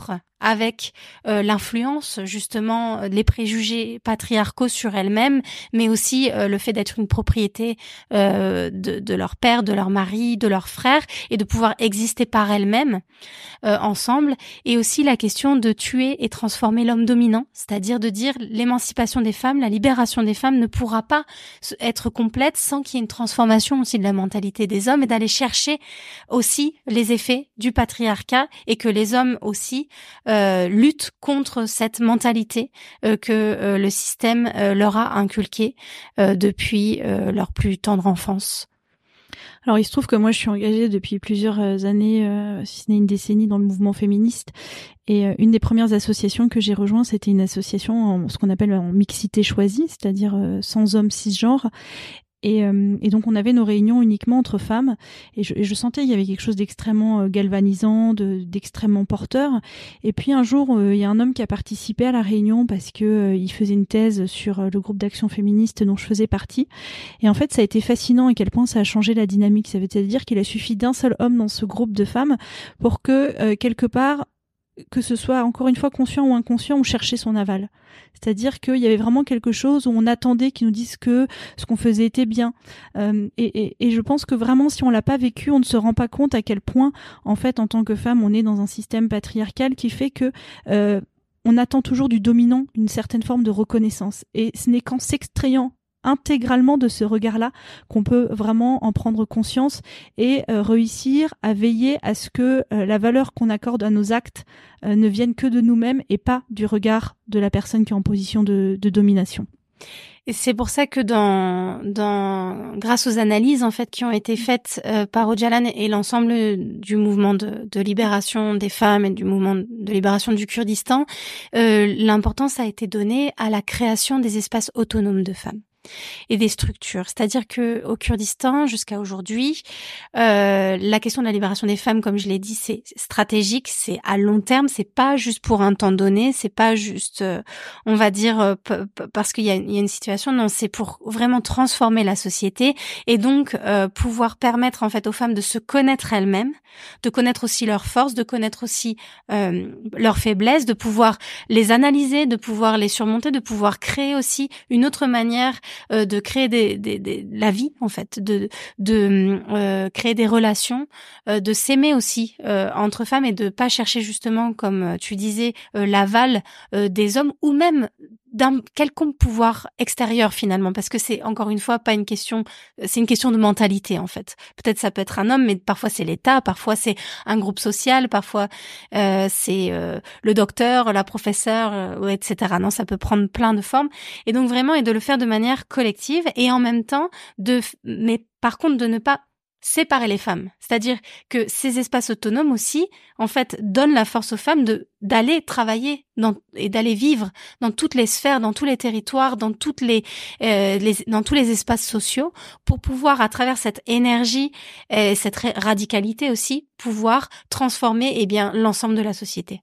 avec euh, l'influence, justement, les préjugés patriarcaux sur elles-mêmes, mais aussi euh, le fait d'être une propriété euh, de, de leur père, de leur mari, de leur frère, et de pouvoir exister par elles-mêmes euh, ensemble. Et aussi la question de tuer et transformer l'homme dominant, c'est-à-dire de dire l'émancipation des femmes, la libération des femmes ne pourra pas être complète sans qu'il y ait une transformation aussi de la mentalité des hommes, et d'aller chercher aussi les effets du patriarcat, et que les hommes aussi euh, luttent contre cette mentalité euh, que euh, le système euh, leur a inculquée euh, depuis euh, leur plus tendre enfance. Alors il se trouve que moi je suis engagée depuis plusieurs années, euh, si ce n'est une décennie, dans le mouvement féministe. Et euh, une des premières associations que j'ai rejoint, c'était une association en ce qu'on appelle en mixité choisie, c'est-à-dire euh, sans hommes cisgenres. Et, euh, et donc on avait nos réunions uniquement entre femmes, et je, et je sentais qu'il y avait quelque chose d'extrêmement euh, galvanisant, de, d'extrêmement porteur. Et puis un jour, euh, il y a un homme qui a participé à la réunion parce que euh, il faisait une thèse sur euh, le groupe d'action féministe dont je faisais partie. Et en fait, ça a été fascinant à quel point ça a changé la dynamique. Ça veut dire qu'il a suffi d'un seul homme dans ce groupe de femmes pour que euh, quelque part, que ce soit encore une fois conscient ou inconscient, on cherchait son aval. C'est-à-dire qu'il y avait vraiment quelque chose où on attendait qu'ils nous disent que ce qu'on faisait était bien. Euh, et, et, et je pense que vraiment, si on l'a pas vécu, on ne se rend pas compte à quel point, en fait, en tant que femme, on est dans un système patriarcal qui fait que euh, on attend toujours du dominant une certaine forme de reconnaissance. Et ce n'est qu'en s'extrayant intégralement de ce regard-là qu'on peut vraiment en prendre conscience et euh, réussir à veiller à ce que euh, la valeur qu'on accorde à nos actes euh, ne vienne que de nous-mêmes et pas du regard de la personne qui est en position de, de domination. Et c'est pour ça que dans, dans, grâce aux analyses en fait qui ont été faites euh, par Öcalan et l'ensemble du mouvement de, de libération des femmes et du mouvement de libération du Kurdistan, euh, l'importance a été donnée à la création des espaces autonomes de femmes et des structures. C'est-à-dire que au Kurdistan, jusqu'à aujourd'hui, euh, la question de la libération des femmes, comme je l'ai dit, c'est stratégique, c'est à long terme, c'est pas juste pour un temps donné, c'est pas juste, euh, on va dire, euh, p- p- parce qu'il y a, il y a une situation, non, c'est pour vraiment transformer la société et donc euh, pouvoir permettre en fait aux femmes de se connaître elles-mêmes, de connaître aussi leurs forces, de connaître aussi euh, leurs faiblesses, de pouvoir les analyser, de pouvoir les surmonter, de pouvoir créer aussi une autre manière Euh, de créer des, des, des, la vie en fait, de, de euh, créer des relations, euh, de s'aimer aussi euh, entre femmes et de pas chercher justement, comme tu disais, euh, l'aval euh, des hommes ou même d'un quelconque pouvoir extérieur finalement, parce que c'est encore une fois pas une question, c'est une question de mentalité en fait. Peut-être ça peut être un homme, mais parfois c'est l'État, parfois c'est un groupe social, parfois euh, c'est euh, le docteur, la professeure, euh, et cetera. Non, ça peut prendre plein de formes. Et donc vraiment, et de le faire de manière collective et en même temps de, mais par contre de ne pas séparer les femmes. C'est-à-dire que ces espaces autonomes aussi, en fait, donnent la force aux femmes de d'aller travailler dans, et d'aller vivre dans toutes les sphères, dans tous les territoires, dans toutes les, euh, les dans tous les espaces sociaux, pour pouvoir, à travers cette énergie et cette radicalité aussi, pouvoir transformer eh bien l'ensemble de la société.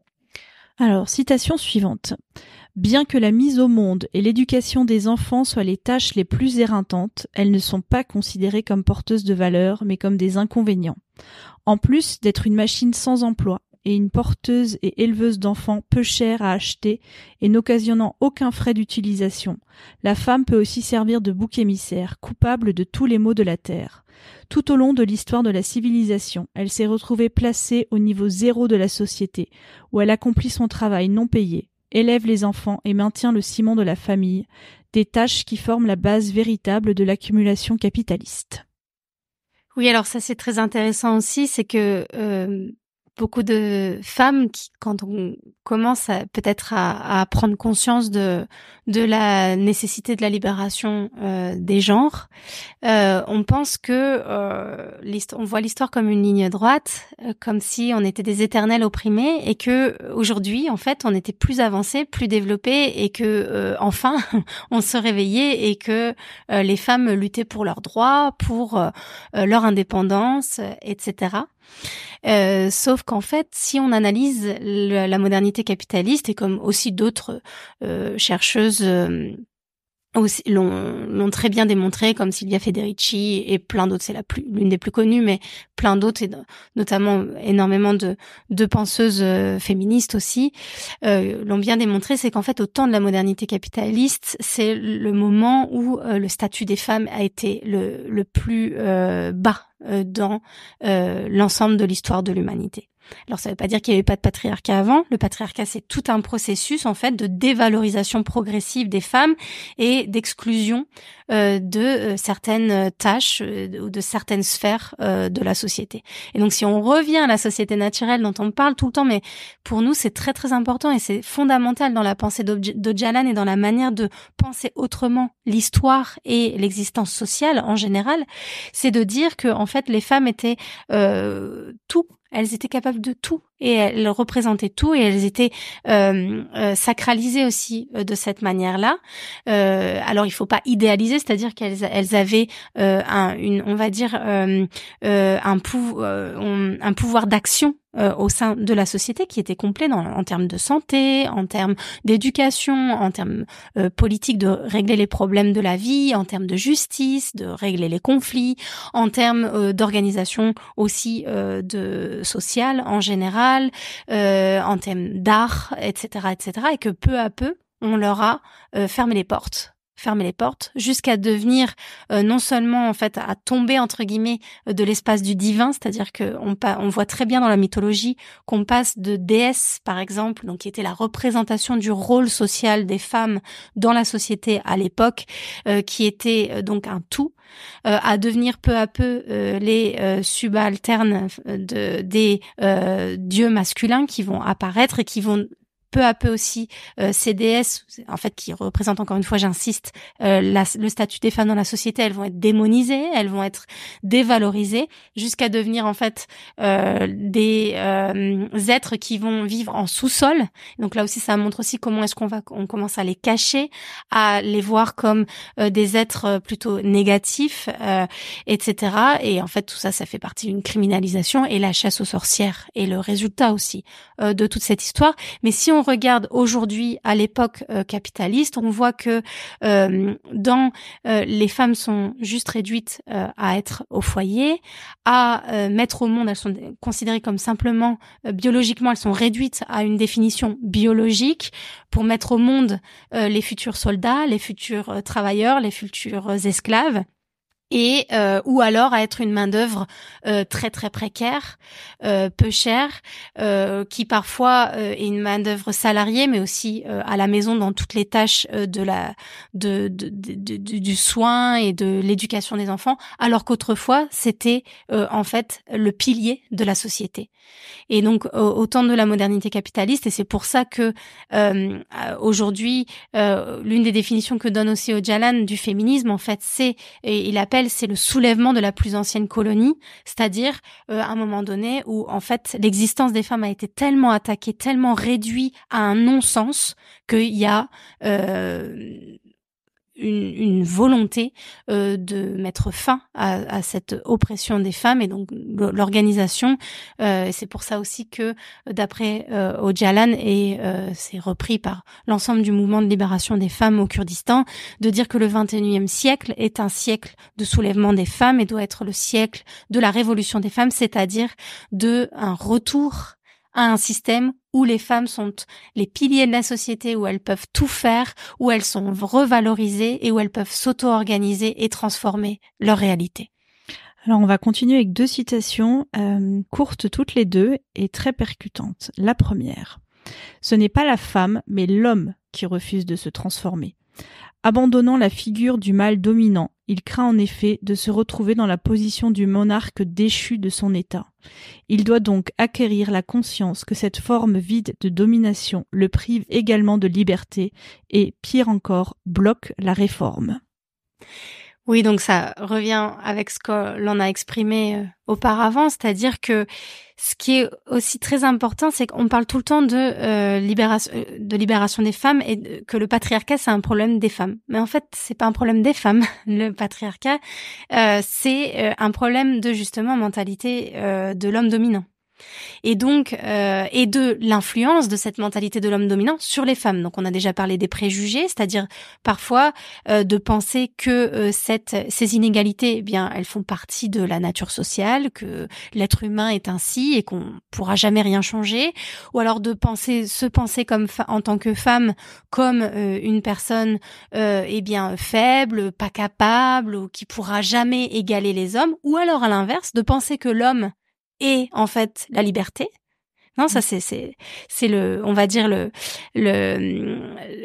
Alors, citation suivante. Bien que la mise au monde et l'éducation des enfants soient les tâches les plus éreintantes, elles ne sont pas considérées comme porteuses de valeur, mais comme des inconvénients. En plus d'être une machine sans emploi et une porteuse et éleveuse d'enfants peu chère à acheter et n'occasionnant aucun frais d'utilisation, la femme peut aussi servir de bouc émissaire, coupable de tous les maux de la terre. Tout au long de l'histoire de la civilisation, elle s'est retrouvée placée au niveau zéro de la société, où elle accomplit son travail non payé, élève les enfants et maintient le ciment de la famille, des tâches qui forment la base véritable de l'accumulation capitaliste. Oui, alors ça c'est très intéressant aussi, c'est que euh, beaucoup de femmes qui, quand on commence à, peut-être à, à prendre conscience de de la nécessité de la libération euh, des genres, euh, on pense que euh, on voit l'histoire comme une ligne droite, euh, comme si on était des éternels opprimés et que aujourd'hui, en fait, on était plus avancé, plus développé et que euh, enfin, on se réveillait et que euh, les femmes luttaient pour leurs droits, pour euh, leur indépendance, et cetera. Euh, sauf qu'en fait, si on analyse le, la modernité capitaliste et comme aussi d'autres euh, chercheuses euh, aussi l'ont, l'ont très bien démontré, comme Silvia Federici et plein d'autres, c'est la plus, l'une des plus connues, mais plein d'autres, et notamment énormément de, de penseuses euh, féministes aussi, euh, l'ont bien démontré, c'est qu'en fait, au temps de la modernité capitaliste, c'est le moment où euh, le statut des femmes a été le, le plus euh, bas euh, dans euh, l'ensemble de l'histoire de l'humanité. Alors ça veut pas dire qu'il n'y avait pas de patriarcat avant. Le patriarcat, c'est tout un processus en fait de dévalorisation progressive des femmes et d'exclusion euh, de euh, certaines tâches euh, ou de certaines sphères euh, de la société. Et donc si on revient à la société naturelle dont on parle tout le temps, mais pour nous c'est très très important et c'est fondamental dans la pensée d'Öcalan et dans la manière de penser autrement l'histoire et l'existence sociale en général, c'est de dire que en fait les femmes étaient euh, tout. Elles étaient capables de tout et elles représentaient tout et elles étaient euh, euh, sacralisées aussi euh, de cette manière-là. Euh, alors il faut pas idéaliser, c'est-à-dire qu'elles elles avaient euh, un, une, on va dire euh, euh, un, pou, euh, un pouvoir d'action euh, au sein de la société qui était complet dans, en termes de santé, en termes d'éducation, en termes euh, politiques de régler les problèmes de la vie, en termes de justice, de régler les conflits, en termes euh, d'organisation aussi euh, de sociale en général, euh, en termes d'art, et cetera, et cetera, et que peu à peu on leur a euh, fermé les portes. fermer les portes, jusqu'à devenir euh, non seulement en fait à tomber entre guillemets de l'espace du divin, c'est-à-dire que on, on voit très bien dans la mythologie qu'on passe de déesse par exemple, donc qui était la représentation du rôle social des femmes dans la société à l'époque, euh, qui était euh, donc un tout, euh, à devenir peu à peu euh, les euh, subalternes de des euh, dieux masculins qui vont apparaître et qui vont peu à peu aussi euh, ces déesses, en fait, qui représentent encore une fois, j'insiste, euh, la, le statut des femmes dans la société, elles vont être démonisées, elles vont être dévalorisées, jusqu'à devenir en fait euh, des euh, êtres qui vont vivre en sous-sol. Donc là aussi, ça montre aussi comment est-ce qu'on va, on commence à les cacher, à les voir comme euh, des êtres plutôt négatifs, euh, et cetera. Et en fait, tout ça, ça fait partie d'une criminalisation et la chasse aux sorcières est le résultat aussi euh, de toute cette histoire. Mais si on on regarde aujourd'hui à l'époque euh, capitaliste, on voit que euh, dans euh, les femmes sont juste réduites euh, à être au foyer, à euh, mettre au monde, elles sont considérées comme simplement euh, biologiquement, elles sont réduites à une définition biologique pour mettre au monde euh, les futurs soldats, les futurs euh, travailleurs, les futurs euh, esclaves. Et euh, ou alors à être une main d'œuvre euh, très très précaire, euh, peu chère, euh, qui parfois euh, est une main d'œuvre salariée, mais aussi euh, à la maison dans toutes les tâches euh, de la de, de, de, de du soin et de l'éducation des enfants, alors qu'autrefois c'était euh, en fait le pilier de la société. Et donc au temps de la modernité capitaliste, et c'est pour ça que euh, aujourd'hui euh, l'une des définitions que donne aussi Öcalan du féminisme, en fait, c'est, et il appelle c'est le soulèvement de la plus ancienne colonie, c'est-à-dire euh, à un moment donné où en fait l'existence des femmes a été tellement attaquée, tellement réduite à un non-sens qu'il y a euh, une, une volonté euh, de mettre fin à, à cette oppression des femmes et donc l'organisation. Euh, c'est pour ça aussi que d'après euh, Öcalan, et euh, c'est repris par l'ensemble du mouvement de libération des femmes au Kurdistan, de dire que le vingt et unième siècle est un siècle de soulèvement des femmes et doit être le siècle de la révolution des femmes, c'est-à-dire de un retour à un système où les femmes sont les piliers de la société, où elles peuvent tout faire, où elles sont revalorisées et où elles peuvent s'auto-organiser et transformer leur réalité. Alors on va continuer avec deux citations euh, courtes toutes les deux et très percutantes. La première. Ce n'est pas la femme, mais l'homme qui refuse de se transformer. Abandonnant la figure du mâle dominant, il craint en effet de se retrouver dans la position du monarque déchu de son état. Il doit donc acquérir la conscience que cette forme vide de domination le prive également de liberté et, pire encore, bloque la réforme. Oui, donc ça revient avec ce que l'on a exprimé euh, auparavant, c'est-à-dire que ce qui est aussi très important, c'est qu'on parle tout le temps de euh, libération, de libération des femmes et de, que le patriarcat c'est un problème des femmes. Mais en fait, c'est pas un problème des femmes. Le patriarcat, euh, c'est euh, un problème de justement mentalité euh, de l'homme dominant. Et donc, euh, et de l'influence de cette mentalité de l'homme dominant sur les femmes. Donc, on a déjà parlé des préjugés, c'est-à-dire parfois euh, de penser que euh, cette, ces inégalités, eh bien, elles font partie de la nature sociale, que l'être humain est ainsi et qu'on pourra jamais rien changer, ou alors de penser, se penser comme fa- en tant que femme, comme euh, une personne, euh, eh bien, faible, pas capable, ou qui pourra jamais égaler les hommes, ou alors à l'inverse, de penser que l'homme est en fait la liberté. Non, ça c'est c'est c'est le, on va dire le le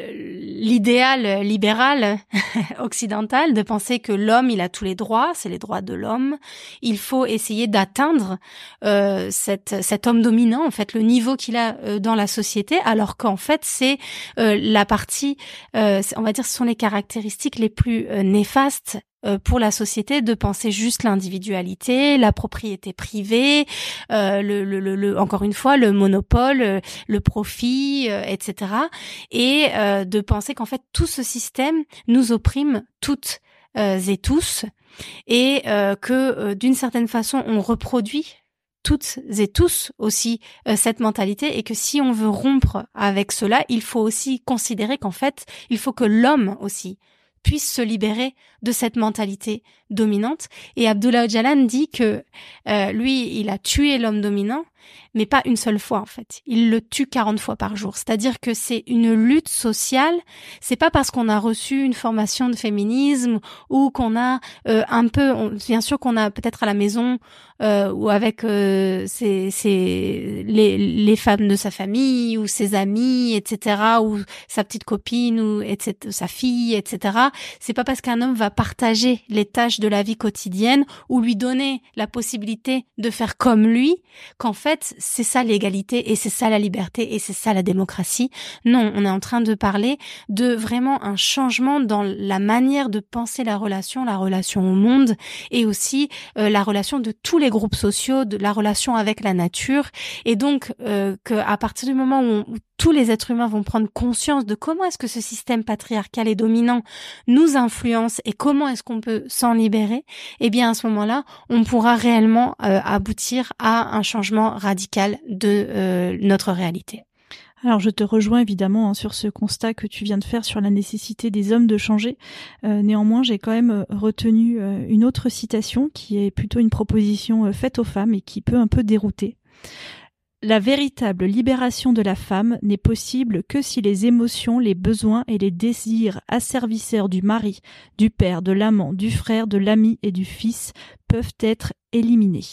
l'idéal libéral occidental, de penser que l'homme il a tous les droits, c'est les droits de l'homme. Il faut essayer d'atteindre euh, cette cet homme dominant, en fait, le niveau qu'il a euh, dans la société, alors qu'en fait c'est euh, la partie, euh, on va dire, ce sont les caractéristiques les plus euh, néfastes pour la société, de penser juste l'individualité, la propriété privée, euh, le, le, le, encore une fois, le monopole, le profit, euh, et cetera. Et euh, de penser qu'en fait, tout ce système nous opprime toutes euh, et tous, et euh, que euh, d'une certaine façon, on reproduit toutes et tous aussi euh, cette mentalité, et que si on veut rompre avec cela, il faut aussi considérer qu'en fait, il faut que l'homme aussi puisse se libérer de cette mentalité dominante. Et Abdullah Öcalan dit que euh, lui, il a tué l'homme dominant, mais pas une seule fois en fait. Il le tue quarante fois par jour. C'est-à-dire que c'est une lutte sociale. C'est pas parce qu'on a reçu une formation de féminisme ou qu'on a euh, un peu, on, bien sûr qu'on a peut-être à la maison euh, ou avec euh, ses, ses, les, les femmes de sa famille ou ses amis, et cetera, ou sa petite copine ou et cetera, sa fille, et cetera. C'est pas parce qu'un homme va partager les tâches de la vie quotidienne ou lui donner la possibilité de faire comme lui qu'en fait c'est ça l'égalité et c'est ça la liberté et c'est ça la démocratie. Non, on est en train de parler de vraiment un changement dans la manière de penser la relation, la relation au monde, et aussi euh, la relation de tous les groupes sociaux, de la relation avec la nature. Et donc euh, qu'à partir du moment où, on, où tous les êtres humains vont prendre conscience de comment est-ce que ce système patriarcal et dominant nous influence et comment est-ce qu'on peut s'en libérer, eh bien à ce moment-là, on pourra réellement euh, aboutir à un changement radical de euh, notre réalité. Alors je te rejoins évidemment hein, sur ce constat que tu viens de faire sur la nécessité des hommes de changer. Euh, néanmoins, j'ai quand même retenu euh, une autre citation qui est plutôt une proposition euh, faite aux femmes et qui peut un peu dérouter. La véritable libération de la femme n'est possible que si les émotions, les besoins et les désirs asservisseurs du mari, du père, de l'amant, du frère, de l'ami et du fils peuvent être éliminés.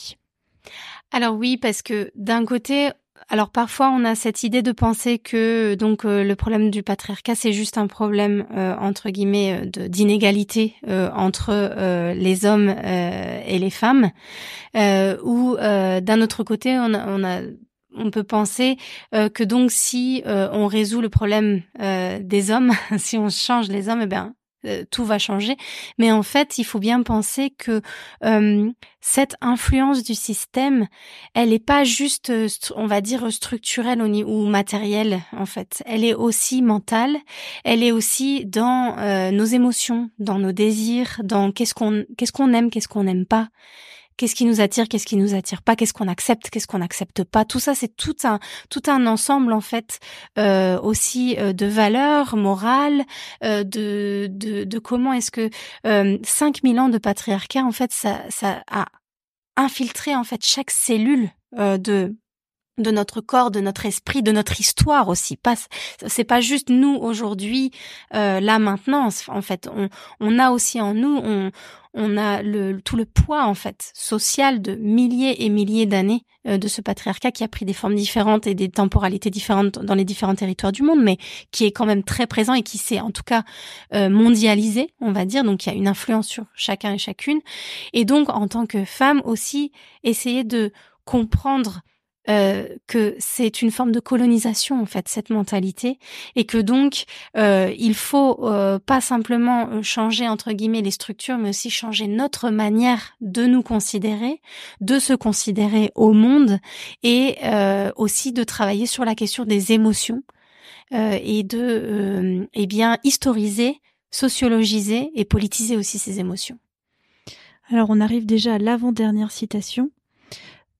Alors oui, parce que d'un côté, alors parfois on a cette idée de penser que donc euh, le problème du patriarcat c'est juste un problème euh, entre guillemets de, d'inégalité euh, entre euh, les hommes euh, et les femmes, euh, ou euh, d'un autre côté on a, on a on peut penser euh, que donc si euh, on résout le problème euh, des hommes, si on change les hommes, eh bien euh, tout va changer. Mais en fait, il faut bien penser que euh, cette influence du système, elle n'est pas juste, euh, on va dire, structurelle ou, ou matérielle, en fait. Elle est aussi mentale, elle est aussi dans euh, nos émotions, dans nos désirs, dans qu'est-ce qu'on, qu'est-ce qu'on aime, qu'est-ce qu'on n'aime pas. Qu'est-ce qui nous attire, qu'est-ce qui nous attire pas, qu'est-ce qu'on accepte, qu'est-ce qu'on n'accepte pas. Tout ça, c'est tout un tout un ensemble en fait, euh, aussi euh, de valeurs morales, euh, de, de de comment est-ce que euh, cinq mille ans de patriarcat en fait, ça ça a infiltré en fait chaque cellule euh, de de notre corps, de notre esprit, de notre histoire aussi. Pas, c'est pas juste nous aujourd'hui, euh, là maintenant. En fait, on, on a aussi en nous, on, on a le, tout le poids en fait social de milliers et milliers d'années euh, de ce patriarcat qui a pris des formes différentes et des temporalités différentes dans les différents territoires du monde, mais qui est quand même très présent et qui s'est en tout cas euh, mondialisé, on va dire. Donc il y a une influence sur chacun et chacune. Et donc en tant que femme aussi, essayer de comprendre Euh, que c'est une forme de colonisation en fait, cette mentalité, et que donc euh, il faut euh, pas simplement changer entre guillemets les structures, mais aussi changer notre manière de nous considérer, de se considérer au monde, et euh, aussi de travailler sur la question des émotions euh, et de euh, eh bien historiser, sociologiser et politiser aussi ces émotions. Alors on arrive déjà à l'avant-dernière citation.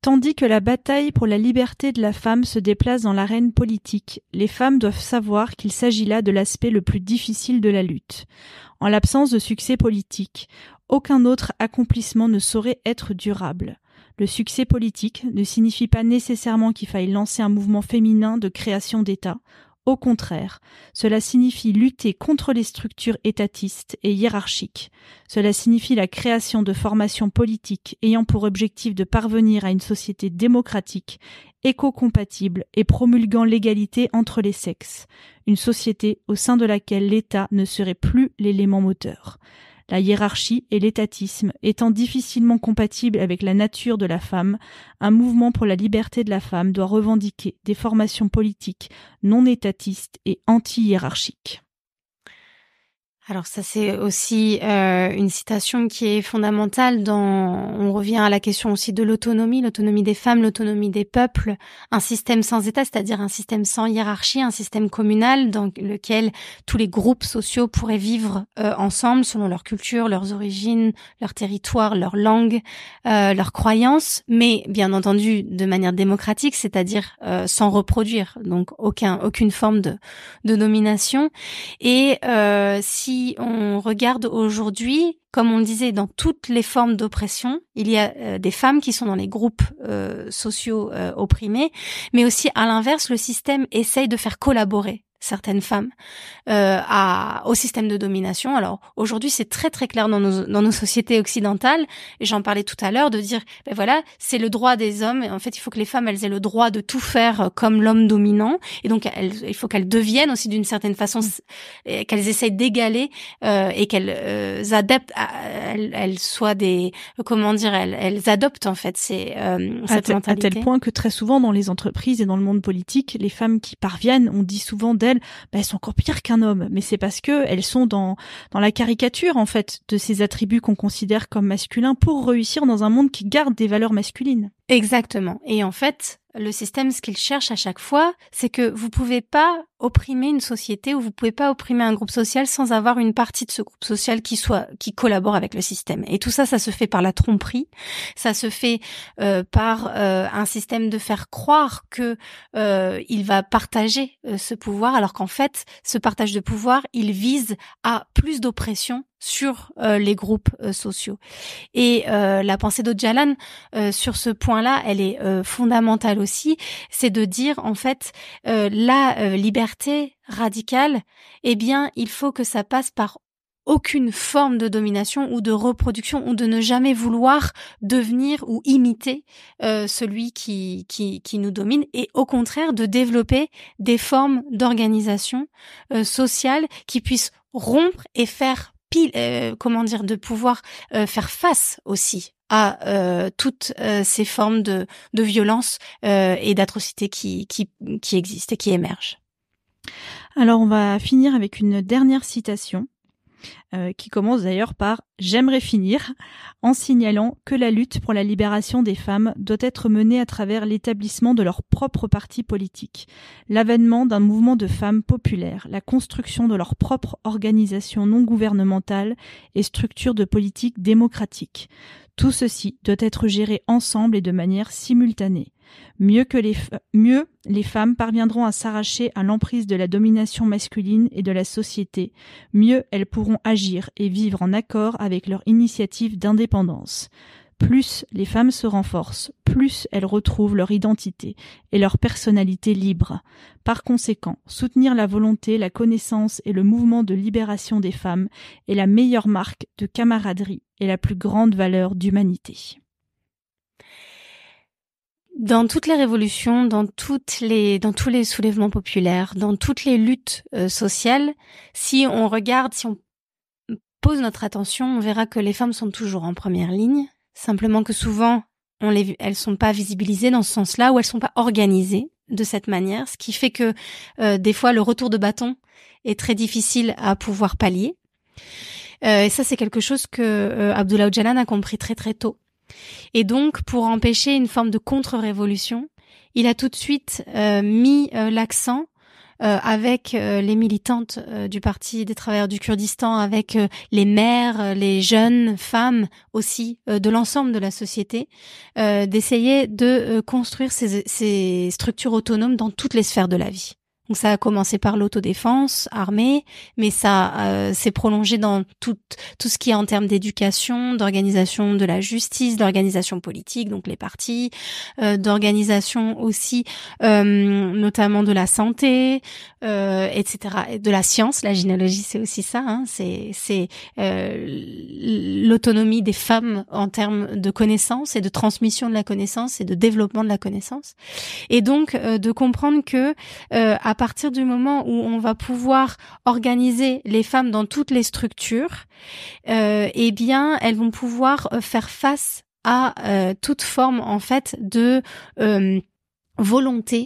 Tandis que la bataille pour la liberté de la femme se déplace dans l'arène politique, les femmes doivent savoir qu'il s'agit là de l'aspect le plus difficile de la lutte. En l'absence de succès politique, aucun autre accomplissement ne saurait être durable. Le succès politique ne signifie pas nécessairement qu'il faille lancer un mouvement féminin de création d'État. Au contraire, cela signifie lutter contre les structures étatistes et hiérarchiques. Cela signifie la création de formations politiques ayant pour objectif de parvenir à une société démocratique, éco-compatible et promulguant l'égalité entre les sexes. Une société au sein de laquelle l'État ne serait plus l'élément moteur. La hiérarchie et l'étatisme étant difficilement compatibles avec la nature de la femme, un mouvement pour la liberté de la femme doit revendiquer des formations politiques non étatistes et anti-hiérarchiques. Alors ça c'est aussi euh, une citation qui est fondamentale dans, on revient à la question aussi de l'autonomie, l'autonomie des femmes, l'autonomie des peuples, un système sans État, c'est-à-dire un système sans hiérarchie, un système communal dans lequel tous les groupes sociaux pourraient vivre euh, ensemble selon leur culture, leurs origines, leur territoire, leur langue, euh, leurs croyances, mais bien entendu de manière démocratique, c'est-à-dire euh, sans reproduire, donc aucun, aucune forme de, de domination. Et euh, si Si on regarde aujourd'hui, comme on disait, dans toutes les formes d'oppression, il y a euh, des femmes qui sont dans les groupes euh, sociaux euh, opprimés, mais aussi à l'inverse, le système essaye de faire collaborer certaines femmes euh, à, au système de domination. Alors aujourd'hui, c'est très très clair dans nos, dans nos sociétés occidentales, et j'en parlais tout à l'heure, de dire, ben voilà, c'est le droit des hommes, et en fait, il faut que les femmes, elles aient le droit de tout faire comme l'homme dominant, et donc elles, il faut qu'elles deviennent aussi d'une certaine façon, mmh. qu'elles essayent d'égaler, euh, et qu'elles euh, adaptent, elles, elles soient des, comment dire, elles, elles adoptent en fait ces, euh, cette à mentalité. À tel point que très souvent dans les entreprises et dans le monde politique, les femmes qui parviennent, on dit souvent d'elles, bah, elles sont encore pires qu'un homme, mais c'est parce que elles sont dans dans la caricature en fait de ces attributs qu'on considère comme masculins pour réussir dans un monde qui garde des valeurs masculines. Exactement. Et en fait, le système, ce qu'il cherche à chaque fois, c'est que vous pouvez pas opprimer une société ou vous pouvez pas opprimer un groupe social sans avoir une partie de ce groupe social qui soit qui collabore avec le système. Et tout ça, ça se fait par la tromperie, ça se fait euh, par euh, un système de faire croire que euh, il va partager euh, ce pouvoir, alors qu'en fait, ce partage de pouvoir, il vise à plus d'oppression sur euh, les groupes euh, sociaux. Et euh, la pensée d'Öcalan euh, sur ce point-là, elle est euh, fondamentale aussi, c'est de dire en fait euh, la euh, liberté radicale, eh bien, il faut que ça passe par aucune forme de domination ou de reproduction ou de ne jamais vouloir devenir ou imiter euh, celui qui, qui qui nous domine, et au contraire de développer des formes d'organisation euh, sociale qui puissent rompre et faire pile, euh, comment dire, de pouvoir euh, faire face aussi à euh, toutes euh, ces formes de, de violence euh, et d'atrocité qui, qui, qui existent et qui émergent. Alors on va finir avec une dernière citation euh, qui commence d'ailleurs par « J'aimerais finir » en signalant que la lutte pour la libération des femmes doit être menée à travers l'établissement de leur propre parti politique, l'avènement d'un mouvement de femmes populaires, la construction de leur propre organisation non gouvernementale et structure de politique démocratique. Tout ceci doit être géré ensemble et de manière simultanée. Mieux que les, f- mieux, les femmes parviendront à s'arracher à l'emprise de la domination masculine et de la société, mieux elles pourront agir et vivre en accord avec leur initiative d'indépendance. Plus les femmes se renforcent, plus elles retrouvent leur identité et leur personnalité libre. Par conséquent, soutenir la volonté, la connaissance et le mouvement de libération des femmes est la meilleure marque de camaraderie et la plus grande valeur d'humanité. Dans toutes les révolutions, dans toutes les, dans tous les soulèvements populaires, dans toutes les luttes euh, sociales, si on regarde, si on pose notre attention, on verra que les femmes sont toujours en première ligne. Simplement que souvent, on les, elles sont pas visibilisées dans ce sens-là, ou elles sont pas organisées de cette manière, ce qui fait que euh, des fois le retour de bâton est très difficile à pouvoir pallier. Euh, et ça, c'est quelque chose que euh, Abdullah Öcalan a compris très très tôt. Et donc, pour empêcher une forme de contre-révolution, il a tout de suite euh, mis euh, l'accent euh, avec euh, les militantes euh, du Parti des travailleurs du Kurdistan, avec euh, les mères, les jeunes femmes aussi euh, de l'ensemble de la société, euh, d'essayer de euh, construire ces, ces structures autonomes dans toutes les sphères de la vie. Donc ça a commencé par l'autodéfense armée, mais ça euh, s'est prolongé dans tout tout ce qui est en termes d'éducation, d'organisation de la justice, d'organisation politique, donc les partis, euh, d'organisation aussi euh, notamment de la santé, euh, et cetera. Et de la science, la gynéologie c'est aussi ça, hein, c'est c'est euh, l'autonomie des femmes en termes de connaissances et de transmission de la connaissance et de développement de la connaissance. Et donc euh, de comprendre que euh, à partir du moment où on va pouvoir organiser les femmes dans toutes les structures, euh, eh bien, elles vont pouvoir faire face à euh, toute forme, en fait, de euh, volonté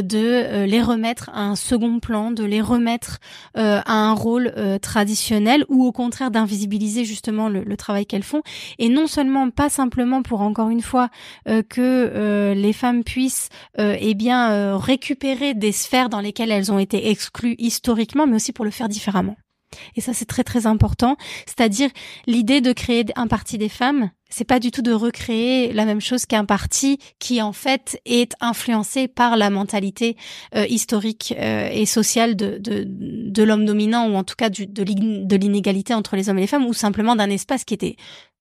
de les remettre à un second plan, de les remettre euh, à un rôle euh, traditionnel, ou au contraire d'invisibiliser justement le, le travail qu'elles font. Et non seulement, pas simplement pour, encore une fois, euh, que euh, les femmes puissent euh, eh bien euh, récupérer des sphères dans lesquelles elles ont été exclues historiquement, mais aussi pour le faire différemment. Et ça, c'est très très important. C'est-à-dire, l'idée de créer un parti des femmes, c'est pas du tout de recréer la même chose qu'un parti qui, en fait, est influencé par la mentalité euh, historique euh, et sociale de, de, de l'homme dominant, ou en tout cas du, de l'inégalité entre les hommes et les femmes, ou simplement d'un espace qui était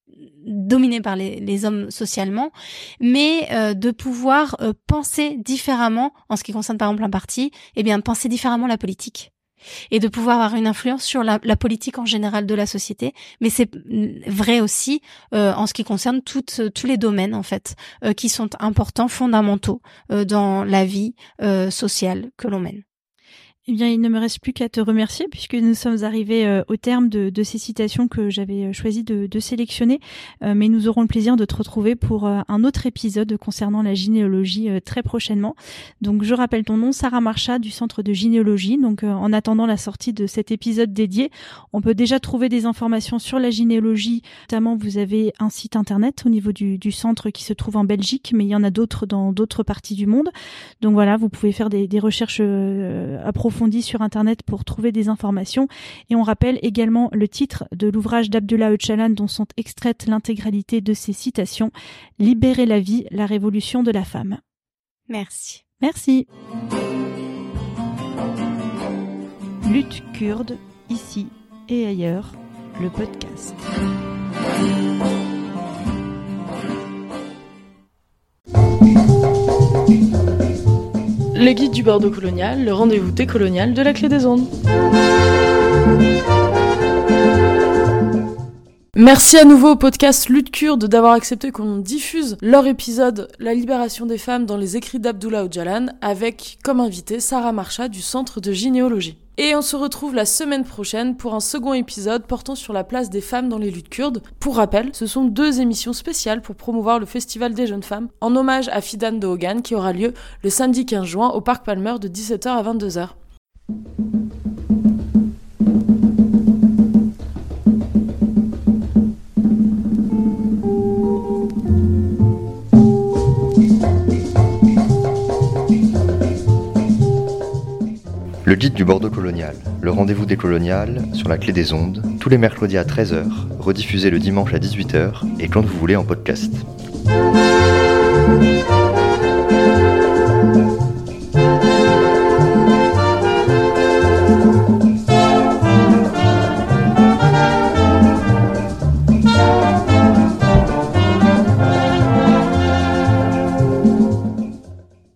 dominé par les, les hommes socialement, mais euh, de pouvoir euh, penser différemment, en ce qui concerne par exemple un parti, eh bien penser différemment la politique. Et de pouvoir avoir une influence sur la, la politique en général de la société, mais c'est vrai aussi euh, en ce qui concerne toutes, tous les domaines en fait euh, qui sont importants, fondamentaux euh, dans la vie euh, sociale que l'on mène. Eh bien, il ne me reste plus qu'à te remercier puisque nous sommes arrivés euh, au terme de, de ces citations que j'avais choisi de, de sélectionner. Euh, mais nous aurons le plaisir de te retrouver pour euh, un autre épisode concernant la gynéologie euh, très prochainement. Donc, je rappelle ton nom, Sarah Marchat du Centre de gynéologie. Donc, euh, en attendant la sortie de cet épisode dédié, on peut déjà trouver des informations sur la gynéologie. Notamment, vous avez un site internet au niveau du, du centre qui se trouve en Belgique, mais il y en a d'autres dans d'autres parties du monde. Donc voilà, vous pouvez faire des, des recherches euh, approfondies sur internet pour trouver des informations. Et on rappelle également le titre de l'ouvrage d'Abdullah Öcalan dont sont extraites l'intégralité de ses citations: Libérer la vie, la révolution de la femme. Merci. Merci. Lutte kurde, ici et ailleurs, le podcast. Le guide du Bordeaux colonial, le rendez-vous décolonial de la Clé des Ondes. Merci à nouveau au podcast Lutte Kurde d'avoir accepté qu'on diffuse leur épisode La libération des femmes dans les écrits d'Abdullah Öcalan avec comme invité Sarah Marchat du Centre de gynéologie. Et on se retrouve la semaine prochaine pour un second épisode portant sur la place des femmes dans les luttes kurdes. Pour rappel, ce sont deux émissions spéciales pour promouvoir le Festival des jeunes femmes en hommage à Fidan Doğan qui aura lieu le samedi quinze juin au Parc Palmer de dix-sept heures à vingt-deux heures. Le guide du Bordeaux colonial, le rendez-vous décolonial sur la Clé des Ondes, tous les mercredis à treize heures, rediffusé le dimanche à dix-huit heures et quand vous voulez en podcast.